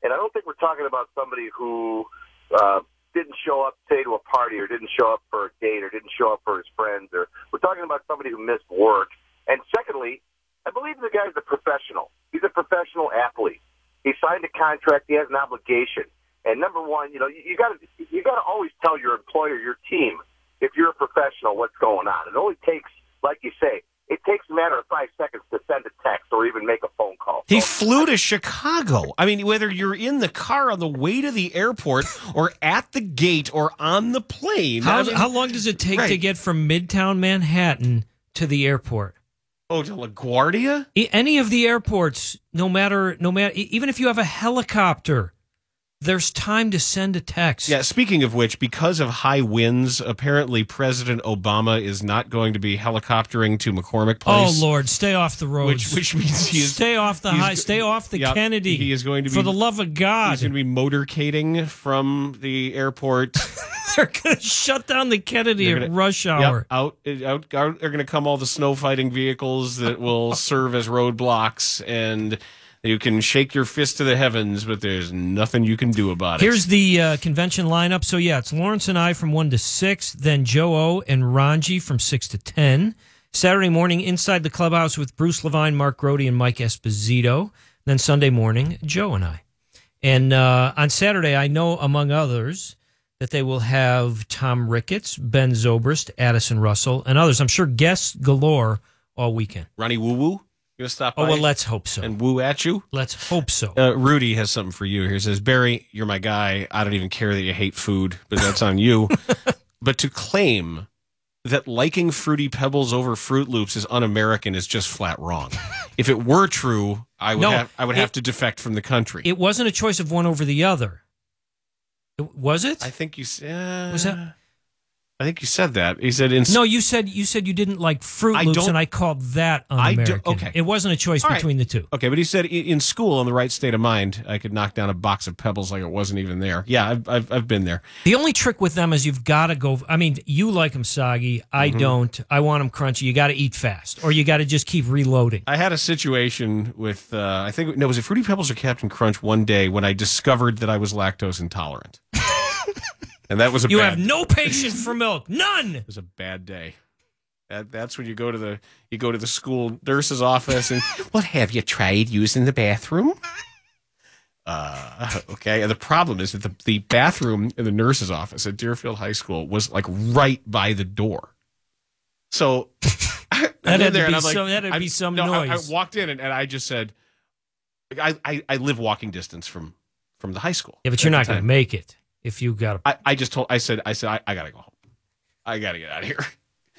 And I don't think we're talking about somebody who uh, didn't show up, say, to a party or didn't show up for a date or didn't show up for his friends. Or we're talking about somebody who missed work. And secondly, I believe the guy's a professional. He's a professional athlete. He signed a contract. He has an obligation. And number one, you know, you got to you got to always tell your employer, your team, if you're a professional, what's going on. It only takes, like you say, it takes a matter of five seconds to send a text or even make a phone call. He So, flew to Chicago. I mean, whether you're in the car on the way to the airport or at the gate or on the plane. How, I mean, how long does it take right. to get from Midtown Manhattan to the airport? Oh, to LaGuardia? E- Any of the airports, no matter, no matter, e- even if you have a helicopter, there's time to send a text. Yeah, speaking of which, because of high winds, apparently President Obama is not going to be helicoptering to McCormick Place. Oh Lord, stay off the roads. Which, which means he is stay off the he's- high, stay off the Yep, Kennedy. He is going to be, for the love of God. He's going to be motorcading from the airport. They're going to shut down the Kennedy They're at gonna- rush hour. Yep, out, out, out are going to come all the snow fighting vehicles that will serve as roadblocks, and you can shake your fist to the heavens, but there's nothing you can do about it. Here's the uh, convention lineup. So, yeah, it's Lawrence and I from one to six, then Joe O and Ranji from six to ten. Saturday morning, inside the clubhouse with Bruce Levine, Mark Grody, and Mike Esposito. Then Sunday morning, Joe and I. And uh, on Saturday, I know, among others, that they will have Tom Ricketts, Ben Zobrist, Addison Russell, and others. I'm sure guests galore all weekend. Ronnie Woo Woo? You going to stop by? Oh, well, let's hope so. And woo at you? Let's hope so. Uh, Rudy has something for you here. He says, Barry, you're my guy. I don't even care that you hate food, but that's on you. But to claim that liking Fruity Pebbles over Fruit Loops is un-American is just flat wrong. If it were true, I would, No, have, I would have it- to defect from the country. It wasn't a choice of one over the other. It- Was it? I think you said. Was that? I think you said that. He said, in, No, you said you said you didn't like Fruit I Loops, don't- and I called that I do- un-American. okay. It wasn't a choice All right. between the two. Okay, but he said i- in school, in the right state of mind, I could knock down a box of Pebbles like it wasn't even there. Yeah, I've I've, I've been there. The only trick with them is you've got to go. I mean, you like them soggy. I Mhm. don't. I want them crunchy. You got to eat fast, or you got to just keep reloading. I had a situation with, uh, I think, no, was it Fruity Pebbles or Captain Crunch one day when I discovered that I was lactose intolerant. And that was a You bad have no patience for milk. None. It was a bad day. That, that's when you go to the you go to the school nurse's office and, well, have you tried using the bathroom? Uh, okay. And the problem is that the, the bathroom in the nurse's office at Deerfield High School was like right by the door. So I'm That in had to there and be I'm like, some- that had to I'm- be some no, I- noise. I walked in and, and I just said, I, I, I live walking distance from, from the high school. Yeah, but you're at not the going to time. make it if you got. I, I just told, I said, I said, I, I got to go home. I got to get out of here.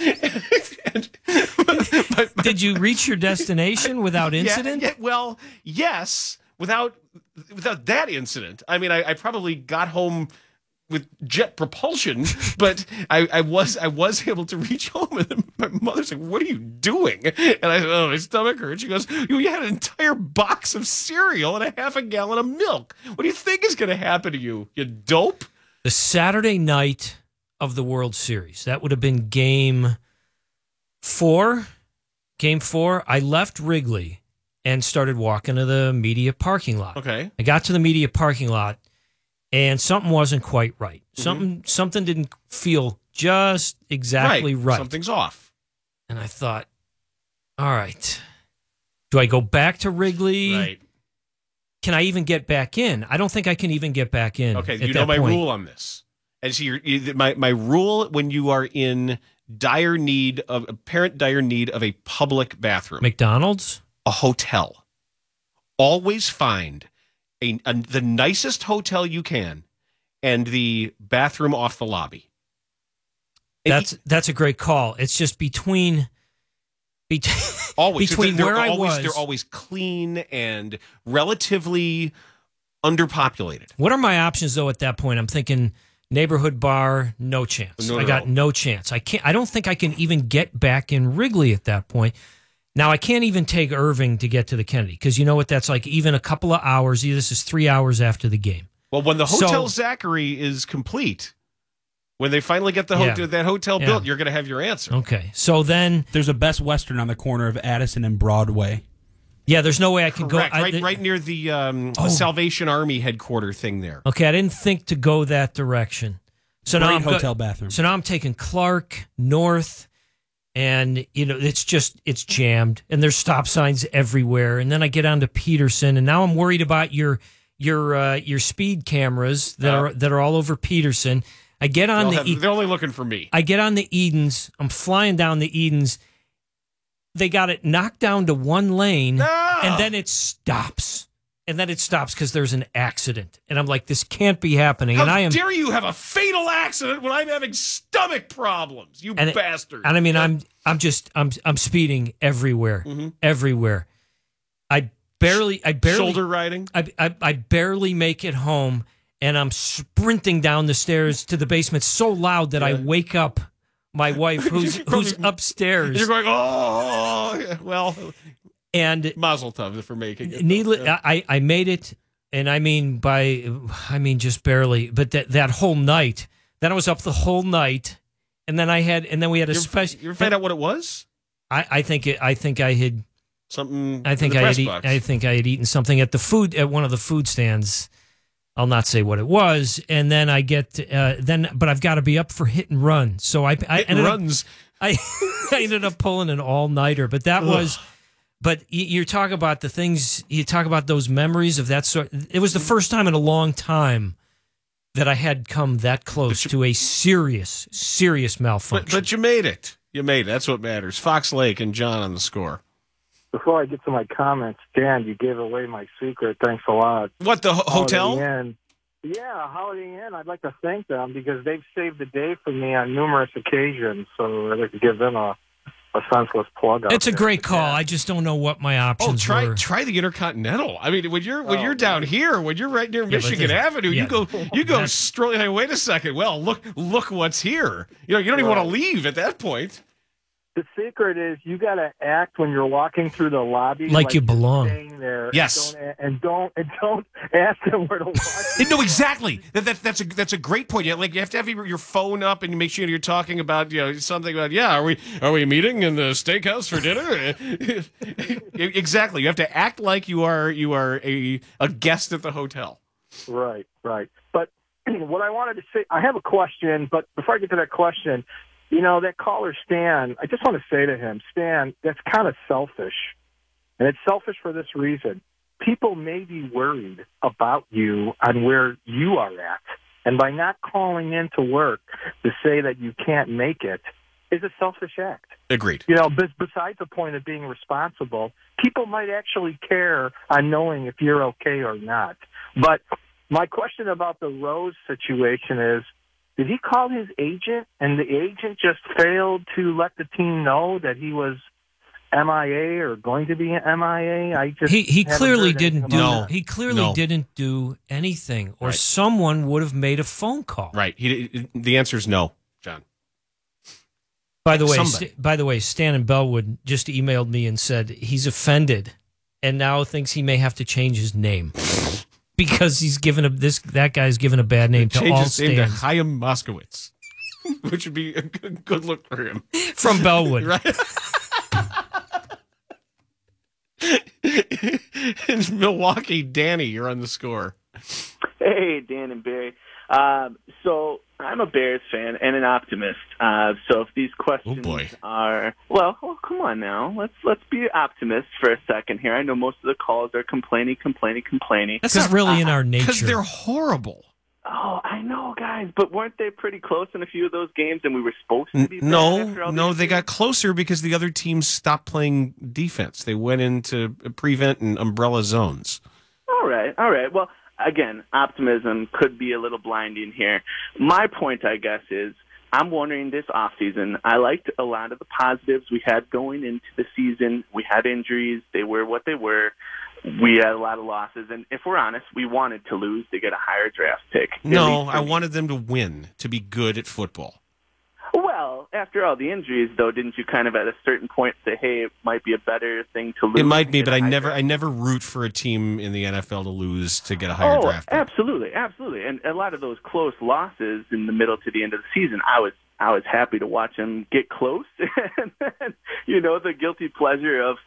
Did you reach your destination without incident? Yeah, yeah, well, yes, without without that incident. I mean, I, I probably got home with jet propulsion, but I, I was I was able to reach home, and then my mother's like, "What are you doing?" And I said, "Oh, my stomach hurts." She goes, "You you had an entire box of cereal and a half a gallon of milk. What do you think is going to happen to you? You dope." The Saturday night of the World Series. That would have been game four. Game four. I left Wrigley and started walking to the media parking lot. Okay. I got to the media parking lot and something wasn't quite right. Mm-hmm. Something something didn't feel just exactly right. Something's off. And I thought, all right, do I go back to Wrigley? Right. Can I even get back in? I don't think I can even get back in. Okay, at you know that my point. rule on this. And so you're, you, my my rule when you are in dire need of apparent dire need of a public bathroom, McDonald's, a hotel, always find a, a the nicest hotel you can, and the bathroom off the lobby. That's that's a great call. It's just between between Always between they're, where they're I always, was. they're always clean and relatively underpopulated. What are my options though at that point? I'm thinking neighborhood bar, no chance. No, I no, got no. no chance. I can't. I don't think I can even get back in Wrigley at that point. Now I can't even take Irving to get to the Kennedy because you know what that's like. Even a couple of hours. This is three hours after the game. Well, when the So- Hotel Zachary is complete, when they finally get the Yeah. hotel, that hotel Yeah. built, you're going to have your answer. Okay, so then there's a Best Western on the corner of Addison and Broadway. Yeah, there's no way I can Correct. go. I, right, right near the, um, Oh. the Salvation Army headquarter thing there. Okay, I didn't think to go that direction. So now Great I'm go- hotel bathroom. So now I'm taking Clark North, and you know it's just it's jammed, and there's stop signs everywhere. And then I get onto Peterson, and now I'm worried about your your uh, your speed cameras that Uh. are that are all over Peterson. I get on They'll the have- E- they're only looking for me. I get on the Edens. I'm flying down the Edens. They got it knocked down to one lane, and then it stops. And then it stops because there's an accident. And I'm like, this can't be happening. How and I am dare you have a fatal accident when I'm having stomach problems, you and it- bastard. And I mean, I'm I'm just I'm I'm speeding everywhere, Mm-hmm. everywhere. I barely I barely Shoulder riding? I, I I barely make it home, and I'm sprinting down the stairs to the basement so loud that I wake up my wife, who's who's upstairs. You're going, oh, yeah, well, and mazel tov for making it. Needless, Yeah. I I made it, and I mean by I mean just barely. But that that whole night, then I was up the whole night, and then I had and then we had a You're- special. You ever find out what it was? I I think it, I think I had. Something. I think in the I press had. Eat, box. I think I had eaten something at the food at one of the food stands. I'll not say what it was, and then I get uh, then, but I've got to be up for hit and run. So I, I Hit and ended runs. Up, I, I ended up pulling an all nighter, but that was. But you, you talk about the things you talk about those memories of that sort. It was the first time in a long time that I had come that close to a serious, serious malfunction. But, but you made it. You made it. That's what matters. Fox Lake and John on the score. Before I get to my comments, Dan, you gave away my secret. Thanks a lot. What, the ho- hotel? Holiday Inn. Yeah, Holiday Inn. I'd like to thank them because they've saved the day for me on numerous occasions. So I'd like to give them a, a senseless plug. out It's a there. great call. I just don't know what my Oh, options try were. try the Intercontinental. I mean, when you're when Oh, you're down here, when you're right near but Michigan the- Avenue, yeah. you go you go That's- strolling. Hey, wait a second. Well, look look what's here. You know, you don't even Right. want to leave at that point. The secret is you got to act when you're walking through the lobby Like you you're belong. staying there. Yes. and don't and don't, and don't ask them where to walk. No, exactly. That, that that's a that's a great point. Yeah, like you have to have your, your phone up and you make sure you're talking about you know something about yeah. Are we are we meeting in the steakhouse for dinner? Exactly. You have to act like you are you are a a guest at the hotel. Right, right. But what I wanted to say, I have a question, but before I get to that question, you know, that caller, Stan, I just want to say to him, Stan, that's kind of selfish. And it's selfish for this reason. People may be worried about you on where you are at. And by not calling in to work to say that you can't make it is a selfish act. Agreed. You know, b- besides the point of being responsible, people might actually care on knowing if you're okay or not. But my question about the Rose situation is, did he call his agent and the agent just failed to let the team know that he was M I A or going to be M I A? I just He he haven't clearly heard anything didn't do. about that. He clearly No. didn't do anything, or Right. someone would have made a phone call. Right. He, the answer is no, John. By the way, Somebody. St- by the way, Stan in Bellwood just emailed me and said he's offended and now thinks he may have to change his name because he's given a this that guy's given a bad name to Change all his name to Stans Chaim Moskowitz, which would be a good, good look for him. from Bellwood. Right. In Milwaukee, Danny, you're on the score. Hey, Dan and Barry. Um, so I'm a Bears fan and an optimist. Uh, so if these questions Oh, boy. are well, well, come on now, let's let's be optimists for a second here. I know most of the calls are complaining, complaining, complaining. That's not really in our Because nature. they're horrible. Oh, I know, guys, but weren't they pretty close in a few of those games? And we were supposed to be. bad No, after all no, these they years? got closer because the other teams stopped playing defense. They went into prevent and umbrella zones. All right, all right. Well, again, optimism could be a little blinding here. My point, I guess, is I'm wondering this offseason, I liked a lot of the positives we had going into the season. We had injuries. They were what they were. We had a lot of losses. And if we're honest, we wanted to lose to get a higher draft pick. At No, least for I me. wanted them to win, to be good at football. Well, after all the injuries, though, didn't you kind of at a certain point say, hey, it might be a better thing to lose? It might be, to but get I a high never, draft I never root for a team in the N F L to lose to get a higher oh, draft pick. absolutely, absolutely. And a lot of those close losses in the middle to the end of the season, I was I was happy to watch them get close. And then, you know, the guilty pleasure of, hey,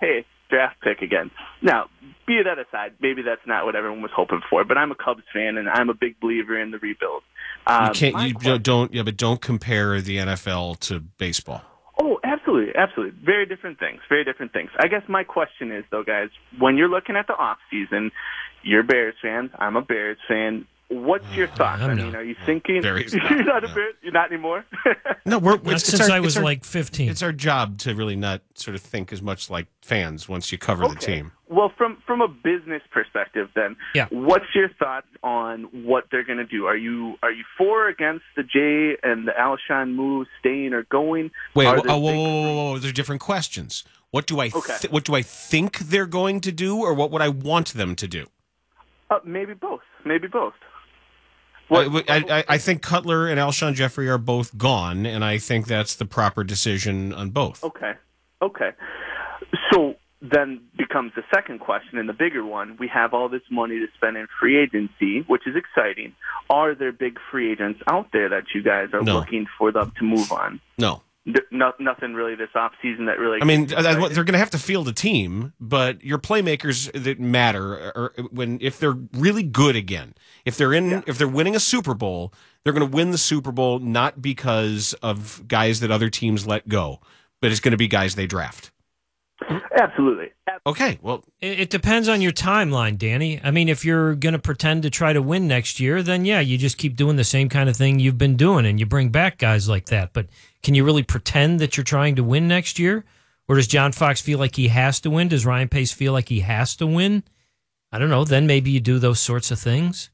draft pick again. Now, be that aside, maybe that's not what everyone was hoping for, but I'm a Cubs fan, and I'm a big believer in the rebuild. Um, you can't, you question, don't, yeah, but don't compare the N F L to baseball. Oh, absolutely, absolutely. Very different things, very different things. I guess my question is, though, guys, when you're looking at the offseason, you're Bears fans, I'm a Bears fan. What's your thoughts? I mean, are you thinking Bears, you're not a Bear? You're not anymore? No, we're not it's, since it's our, I was our, like fifteen. It's our job to really not sort of think as much like fans once you cover okay. the team. Well, from from a business perspective, then, yeah. what's your thoughts on what they're going to do? Are you are you for or against the Jay and the Alshon move staying or going? Wait, Are whoa, there whoa, whoa, things- whoa, whoa, whoa! There's different questions. What do I Okay. th- what do I think they're going to do, or what would I want them to do? Uh, maybe both. Maybe both. I, I, I think Cutler and Alshon Jeffrey are both gone, and I think that's the proper decision on both. Okay. Okay. So then becomes the second question, and the bigger one. We have all this money to spend in free agency, which is exciting. Are there big free agents out there that you guys are No. looking for them to move on? No. D- no, nothing really this offseason that really... I mean, they're going to have to field a team, but your playmakers that matter are when if they're really good again, if they're in, yeah. if they're winning a Super Bowl, they're going to win the Super Bowl not because of guys that other teams let go, but it's going to be guys they draft. Absolutely. Okay, well, it, it depends on your timeline, Danny. I mean, if you're going to pretend to try to win next year, then yeah, you just keep doing the same kind of thing you've been doing, and you bring back guys like that. But can you really pretend that you're trying to win next year? Or does John Fox feel like he has to win? Does Ryan Pace feel like he has to win? I don't know. Then maybe you do those sorts of things.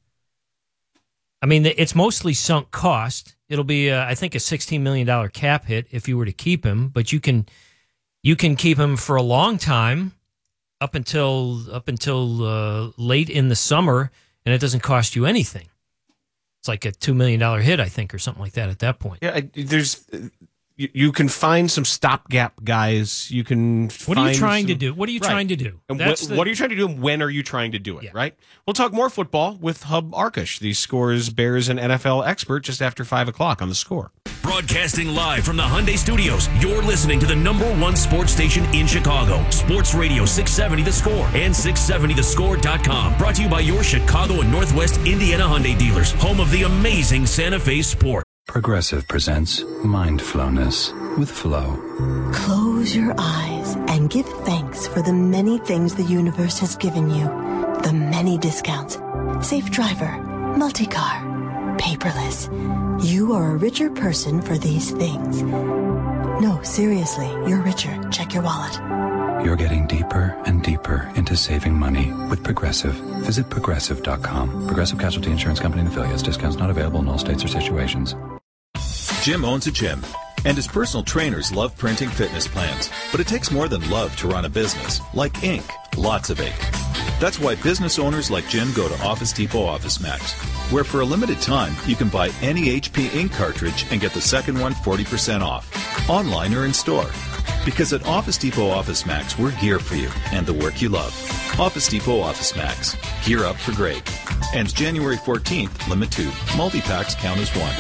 I mean, it's mostly sunk cost. It'll be, uh, I think, a sixteen million dollars cap hit if you were to keep him, but you can you can keep him for a long time, up until up until uh, late in the summer, and it doesn't cost you anything. It's like a two million dollars hit, I think, or something like that at that point. Yeah, I, there's you, you can find some stopgap guys. You can. What are you find trying some, to do? What are you right. trying to do? And That's wh- the, what are you trying to do? And when are you trying to do it? Yeah. Right. We'll talk more football with Hub Arkush, the Scores Bears and N F L expert, just after five o'clock on the Score. Broadcasting live from the Hyundai Studios, you're listening to the number one sports station in Chicago. Sports Radio six seventy The Score and six seventy the score dot com. Brought to you by your Chicago and Northwest Indiana Hyundai dealers, home of the amazing Santa Fe Sport. Progressive presents Mindfulness with Flow. Close your eyes and give thanks for the many things the universe has given you. The many discounts. Safe driver, multi-car, paperless. You are a richer person for these things. No, seriously, you're richer. Check your wallet. You're getting deeper and deeper into saving money with Progressive. Visit Progressive dot com. Progressive Casualty Insurance Company and affiliates. Discounts not available in all states or situations. Jim owns a gym, and his personal trainers love printing fitness plans. But it takes more than love to run a business, like ink, lots of ink. That's why business owners like Jim go to Office Depot Office Max, where for a limited time you can buy any H P ink cartridge and get the second one forty percent off, online or in store. Because at Office Depot Office Max, we're gear for you and the work you love. Office Depot Office Max. Gear up for great. And January fourteenth, limit two. Multi-packs count as one.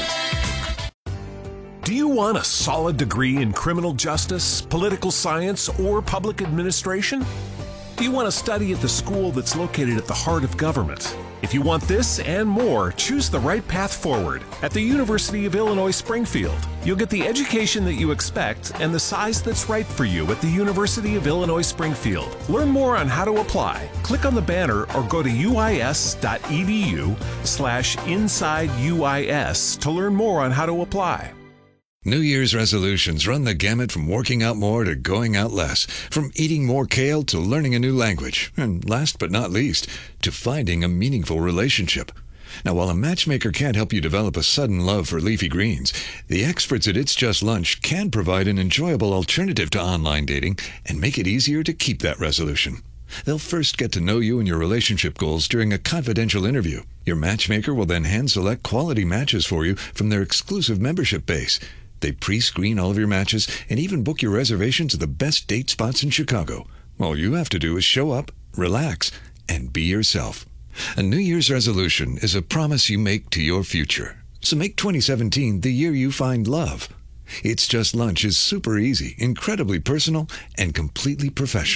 Do you want a solid degree in criminal justice, political science, or public administration? Do you want to study at the school that's located at the heart of government? If you want this and more, choose the right path forward at the University of Illinois Springfield. You'll get the education that you expect and the size that's right for you at the University of Illinois Springfield. Learn more on how to apply. Click on the banner or go to uis.edu slash inside UIS to learn more on how to apply. New Year's resolutions run the gamut from working out more to going out less, from eating more kale to learning a new language, and last but not least, to finding a meaningful relationship. Now, while a matchmaker can't help you develop a sudden love for leafy greens, the experts at It's Just Lunch can provide an enjoyable alternative to online dating and make it easier to keep that resolution. They'll first get to know you and your relationship goals during a confidential interview. Your matchmaker will then hand-select quality matches for you from their exclusive membership base. They pre-screen all of your matches and even book your reservations at the best date spots in Chicago. All you have to do is show up, relax, and be yourself. A New Year's resolution is a promise you make to your future. So make twenty seventeen the year you find love. It's Just Lunch is super easy, incredibly personal, and completely professional.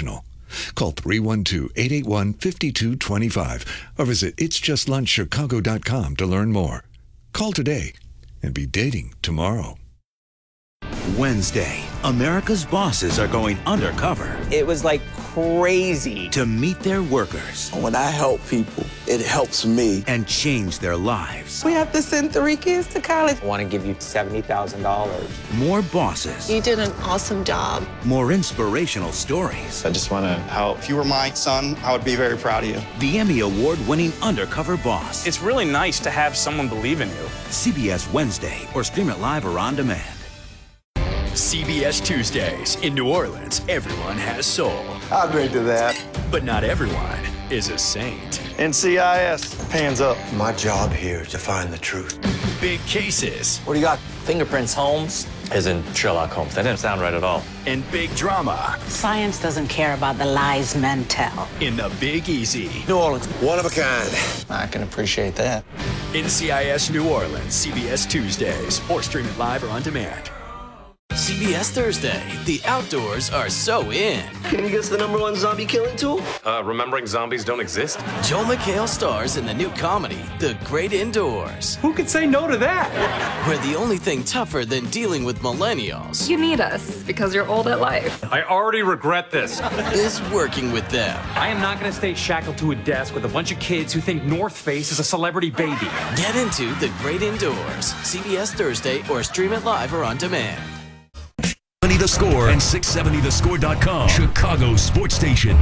Call three one two, eight eight one, five two two five or visit its just lunch chicago dot com to learn more. Call today and be dating tomorrow. Wednesday, America's bosses are going undercover. It was like crazy. To meet their workers. When I help people, it helps me. And change their lives. We have to send three kids to college. I want to give you seventy thousand dollars. More bosses. You did an awesome job. More inspirational stories. I just want to help. If you were my son, I would be very proud of you. The Emmy Award-winning Undercover Boss. It's really nice to have someone believe in you. C B S Wednesday, or stream it live or on demand. C B S Tuesdays. In New Orleans, everyone has soul. I'll agree to that. But not everyone is a saint. N C I S, hands up. My job here is to find the truth. Big cases. What do you got? Fingerprints, Holmes? As in Sherlock Holmes. That didn't sound right at all. And big drama. Science doesn't care about the lies men tell. In the Big Easy. New Orleans, one of a kind. I can appreciate that. N C I S New Orleans, C B S Tuesdays. Or stream it live or on demand. C B S Thursday. The outdoors are so in. Can you guess the number one zombie killing tool? Uh, remembering zombies don't exist. Joel McHale stars in the new comedy, The Great Indoors. Who could say no to that? Where the only thing tougher than dealing with millennials. You need us because you're old at life. I already regret this. Is working with them. I am not going to stay shackled to a desk with a bunch of kids who think North Face is a celebrity baby. Get into The Great Indoors. C B S Thursday or stream it live or on demand. The Score and six seventy the score dot com. Chicago Sports Station.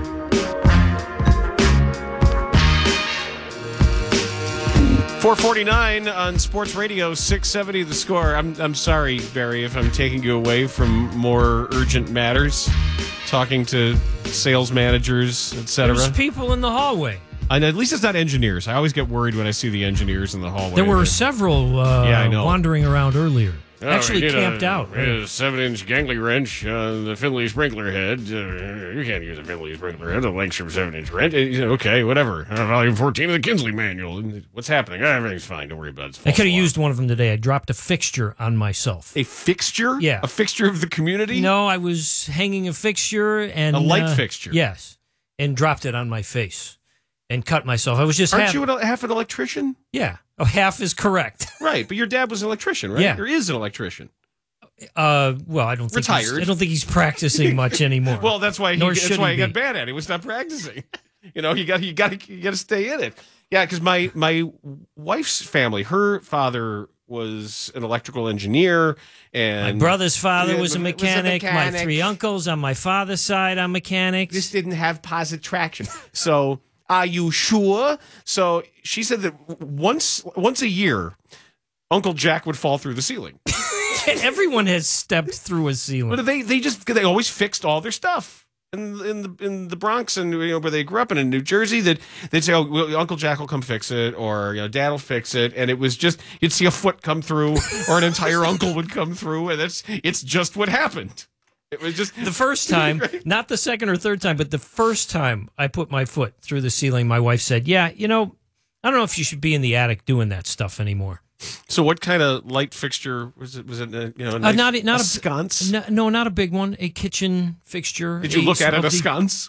four forty-nine on Sports Radio six seventy The Score. I'm I'm sorry, Barry, if I'm taking you away from more urgent matters, talking to sales managers, et cetera. There's people in the hallway. And at least it's not engineers. I always get worried when I see the engineers in the hallway. There were several uh, yeah, I know. wandering around earlier. Oh, Actually camped a, out. Right? A seven-inch gangly wrench on the Finley sprinkler head. Uh, you can't use a Finley sprinkler head. The length's from seven-inch wrench. Uh, okay, whatever. Uh, volume fourteen of the Kinsley manual. What's happening? Uh, everything's fine. Don't worry about it. I could have used one of them today. I dropped a fixture on myself. A fixture? Yeah. A fixture of the community? No, I was hanging a fixture and a light uh, fixture. Yes, and dropped it on my face and cut myself. I was just. Aren't half, you an, half an electrician? Yeah. Oh, half is correct. Right, but your dad was an electrician, right? Yeah. Or is an electrician. Uh, well, I don't think Retired. He's, I don't think he's practicing much anymore. Well, that's why he, Nor that's should why he he got be. bad at it. He was not practicing. You know, you got you got you got to stay in it. Yeah, because my my wife's family, her father was an electrical engineer, and My brother's father Yeah, was, a was a mechanic. mechanic. My three uncles on my father's side are mechanics. This didn't have positive traction. So, are you sure? So she said that once once a year, Uncle Jack would fall through the ceiling. Everyone has stepped through a ceiling. But they they just they always fixed all their stuff in in the in the Bronx and you know where they grew up and in New Jersey. That they'd say, "Oh, well, Uncle Jack will come fix it," or you know, "Dad will fix it," and it was just you'd see a foot come through, or an entire uncle would come through, and that's it's just what happened. It was just the first time, right? Not the second or third time, but the first time I put my foot through the ceiling. My wife said, "Yeah, you know, I don't know if you should be in the attic doing that stuff anymore." So, what kind of light fixture was it? Was it a, you know a Uh, nice, not not a, a, sconce? No, no, not a big one. A kitchen fixture. Did you a look at it a smoky- sconce?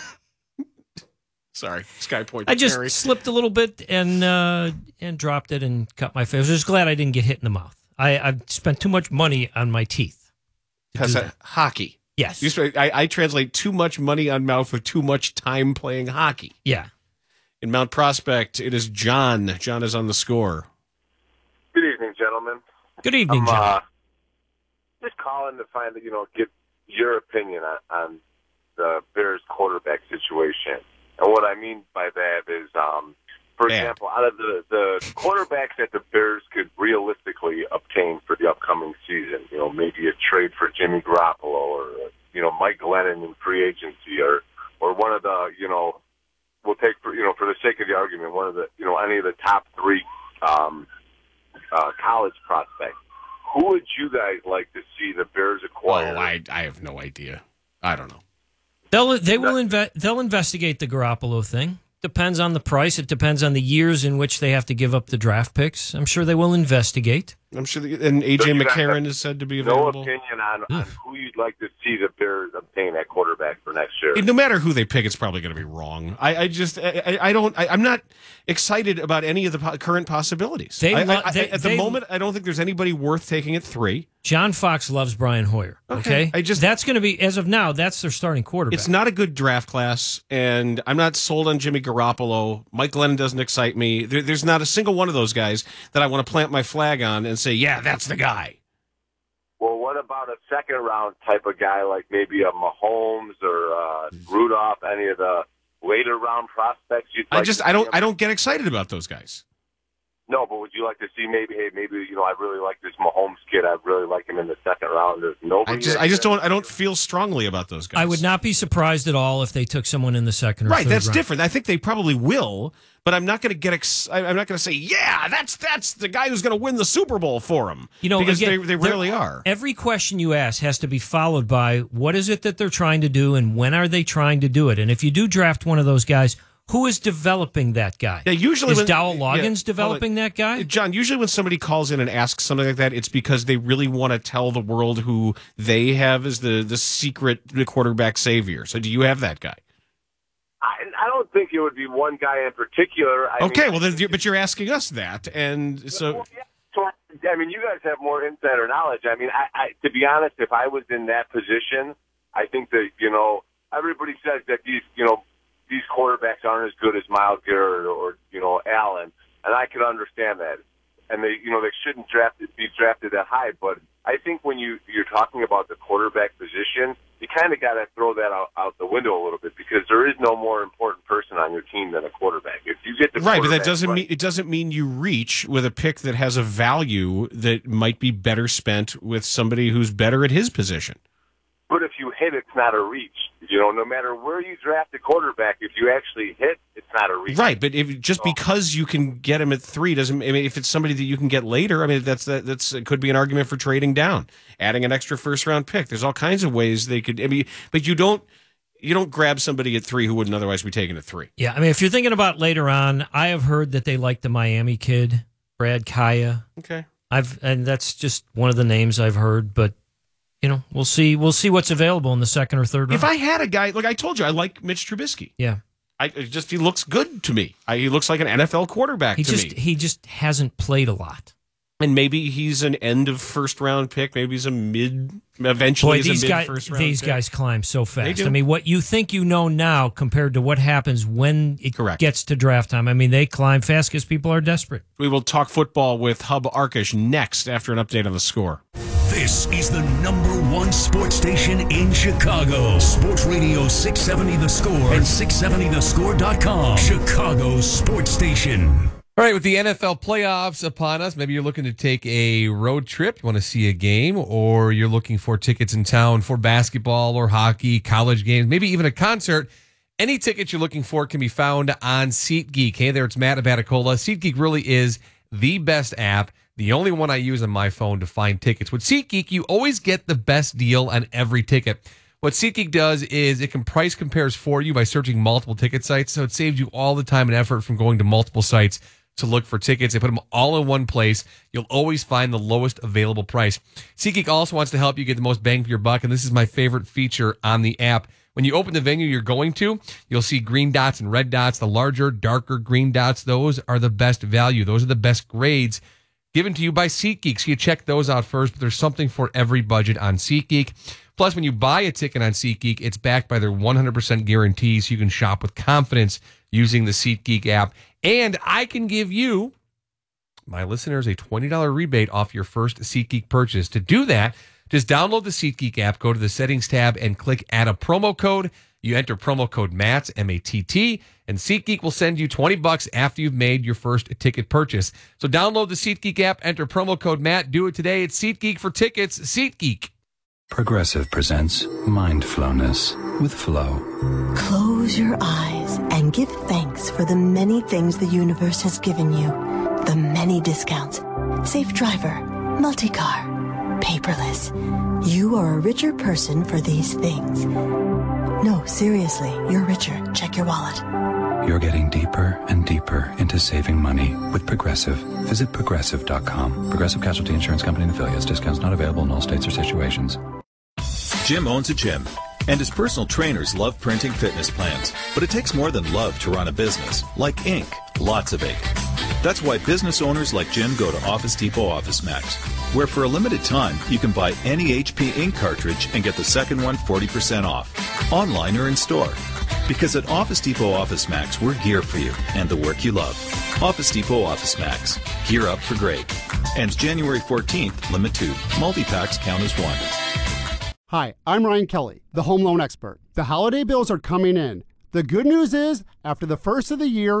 Sorry, Sky Point. I just Mary. slipped a little bit and uh, and dropped it and cut my face. I was just glad I didn't get hit in the mouth. I I've spent too much money on my teeth. to Because do uh, that. hockey. Yes. You sp- I, I translate too much money on mouth with too much time playing hockey. Yeah. In Mount Prospect, it is John. John is on the score. Good evening, gentlemen. Good evening, I'm, John. uh, just calling to find, you know, get your opinion on, on the Bears quarterback situation. And what I mean by that is, um, for Bad. example, out of the, the quarterbacks that the Bears could realistically obtain for the upcoming season, you know, maybe a trade for Jimmy Garoppolo or, you know, Mike Glennon in free agency or, or one of the, you know, we'll take, for, you know, for the sake of the argument, one of the, you know, any of the top three um, uh, college prospects. Who would you guys like to see the Bears acquire? Oh, I, I have no idea. I don't know. They'll they will inve- they'll investigate the Garoppolo thing. Depends on the price. It depends on the years in which they have to give up the draft picks. I'm sure they will investigate. I'm sure. The, and A J So you guys McCarron have is said to be No available. opinion on, on who you'd like to see the Bears obtain at quarterback for next year. No matter who they pick, it's probably going to be wrong. I, I just, I, I don't, I, I'm not excited about any of the po- current possibilities. They I, lo- I, they- at the they- moment, I don't think there's anybody worth taking at three. John Fox loves Brian Hoyer. Okay, Okay, I just that's going to be as of now. That's their starting quarterback. It's not a good draft class, and I'm not sold on Jimmy Garoppolo. Mike Glennon doesn't excite me. There, there's not a single one of those guys that I want to plant my flag on and say, yeah, that's the guy. Well, what about a second round type of guy like maybe a Mahomes or uh, Rudolph, any of the later round prospects? You'd I like just, to I see don't, him? I don't get excited about those guys. No, but would you like to see maybe, hey, maybe, you know, I really like this Mahomes kid. I really like him in the second round. There's nobody. I just, that- I just don't, I don't feel strongly about those guys. I would not be surprised at all if they took someone in the second or Right, third that's round. different. I think they probably will, but I'm not going to get. Ex- I- I'm not going to say, yeah, that's that's the guy who's going to win the Super Bowl for him. You know, because again, they they there- rarely are. Every question you ask has to be followed by what is it that they're trying to do and when are they trying to do it? And if you do draft one of those guys, who is developing that guy? Yeah, usually is when, Dowell yeah, Loggins hold on. developing that guy? John, usually when somebody calls in and asks something like that, it's because they really want to tell the world who they have as the the secret quarterback savior. So, do you have that guy? I, I don't think it would be one guy in particular. I Okay, mean, well, then, you- but you're asking us that, and so. Well, yeah, so, I mean, you guys have more insider knowledge. I mean, I, I, to be honest, if I was in that position, I think that, you know, everybody says that these, you know, these quarterbacks aren't as good as Myles Garrett or, or, you know, Allen, and I could understand that. And they, you know, they shouldn't draft be drafted that high. But I think when you you're talking about the quarterback position, you kind of got to throw that out, out the window a little bit because there is no more important person on your team than a quarterback. If you get the Right, but that quarterback doesn't right- mean it doesn't mean you reach with a pick that has a value that might be better spent with somebody who's better at his position. But if you hit, it's not a reach. You know, no matter where you draft a quarterback, if you actually hit, it's not a reach. Right, but if just because you can get him at three doesn't. I mean, if it's somebody that you can get later, I mean, that's that, that's it could be an argument for trading down, adding an extra first round pick. There's all kinds of ways they could. I mean, but you don't you don't grab somebody at three who wouldn't otherwise be taken at three. Yeah, I mean, if you're thinking about later on, I have heard that they like the Miami kid, Brad Kaya. Okay, I've and that's just one of the names I've heard, but. You know, we'll see. We'll see what's available in the second or third round. If I had a guy, like I told you, I like Mitch Trubisky. Yeah, I it just he looks good to me. I, he looks like an N F L quarterback he to just me. he just hasn't played a lot. And maybe he's an end of first round pick. Maybe he's a mid. Eventually, Boy, he's these a mid guys first round. these pick. guys climb so fast. do. I mean, what you think you know now compared to what happens when it Correct. gets to draft time. I mean, they climb fast because people are desperate. We will talk football with Hub Arkush next after an update on the score. This is the number one sports station in Chicago. Sports Radio six seventy The Score and six seventy the score dot com. Chicago's sports station. All right, with the N F L playoffs upon us, maybe you're looking to take a road trip, you want to see a game, or you're looking for tickets in town for basketball or hockey, college games, maybe even a concert. Any tickets you're looking for can be found on SeatGeek. Hey there, it's Matt Abaticola. SeatGeek really is the best app, the only one I use on my phone to find tickets. With SeatGeek, you always get the best deal on every ticket. What SeatGeek does is it can price compares for you by searching multiple ticket sites, so it saves you all the time and effort from going to multiple sites to look for tickets. They put them all in one place. You'll always find the lowest available price. SeatGeek also wants to help you get the most bang for your buck, and this is my favorite feature on the app. When you open the venue you're going to, you'll see green dots and red dots. The larger, darker green dots, those are the best value. Those are the best grades given to you by SeatGeek. So you check those out first, but there's something for every budget on SeatGeek. Plus, when you buy a ticket on SeatGeek, it's backed by their one hundred percent guarantee, so you can shop with confidence using the SeatGeek app. And I can give you, my listeners, a twenty dollars rebate off your first SeatGeek purchase. To do that, just download the SeatGeek app, go to the settings tab, and click add a promo code. You enter promo code MATT, M A T T, and SeatGeek will send you twenty bucks after you've made your first ticket purchase. So download the SeatGeek app, enter promo code MATT. Do it today. It's SeatGeek for tickets. SeatGeek. Progressive presents Mindfulness with Flow. Close your eyes and give thanks for the many things the universe has given you. The many discounts. Safe driver, multi-car, paperless. You are a richer person for these things. No, seriously, you're richer. Check your wallet. You're getting deeper and deeper into saving money with Progressive. Visit progressive dot com. Progressive Casualty Insurance Company and affiliates. Discounts not available in all states or situations. Jim owns a gym, and his personal trainers love printing fitness plans. But it takes more than love to run a business, like ink, lots of ink. That's why business owners like Jim go to Office Depot Office Max, where for a limited time you can buy any H P ink cartridge and get the second one forty percent off, online or in store. Because at Office Depot Office Max, we're gear for you and the work you love. Office Depot Office Max. Gear up for great. Ends January fourteenth, limit two. Multi-packs count as one. Hi, I'm Ryan Kelly, the home loan expert. The holiday bills are coming in. The good news is, after the first of the year,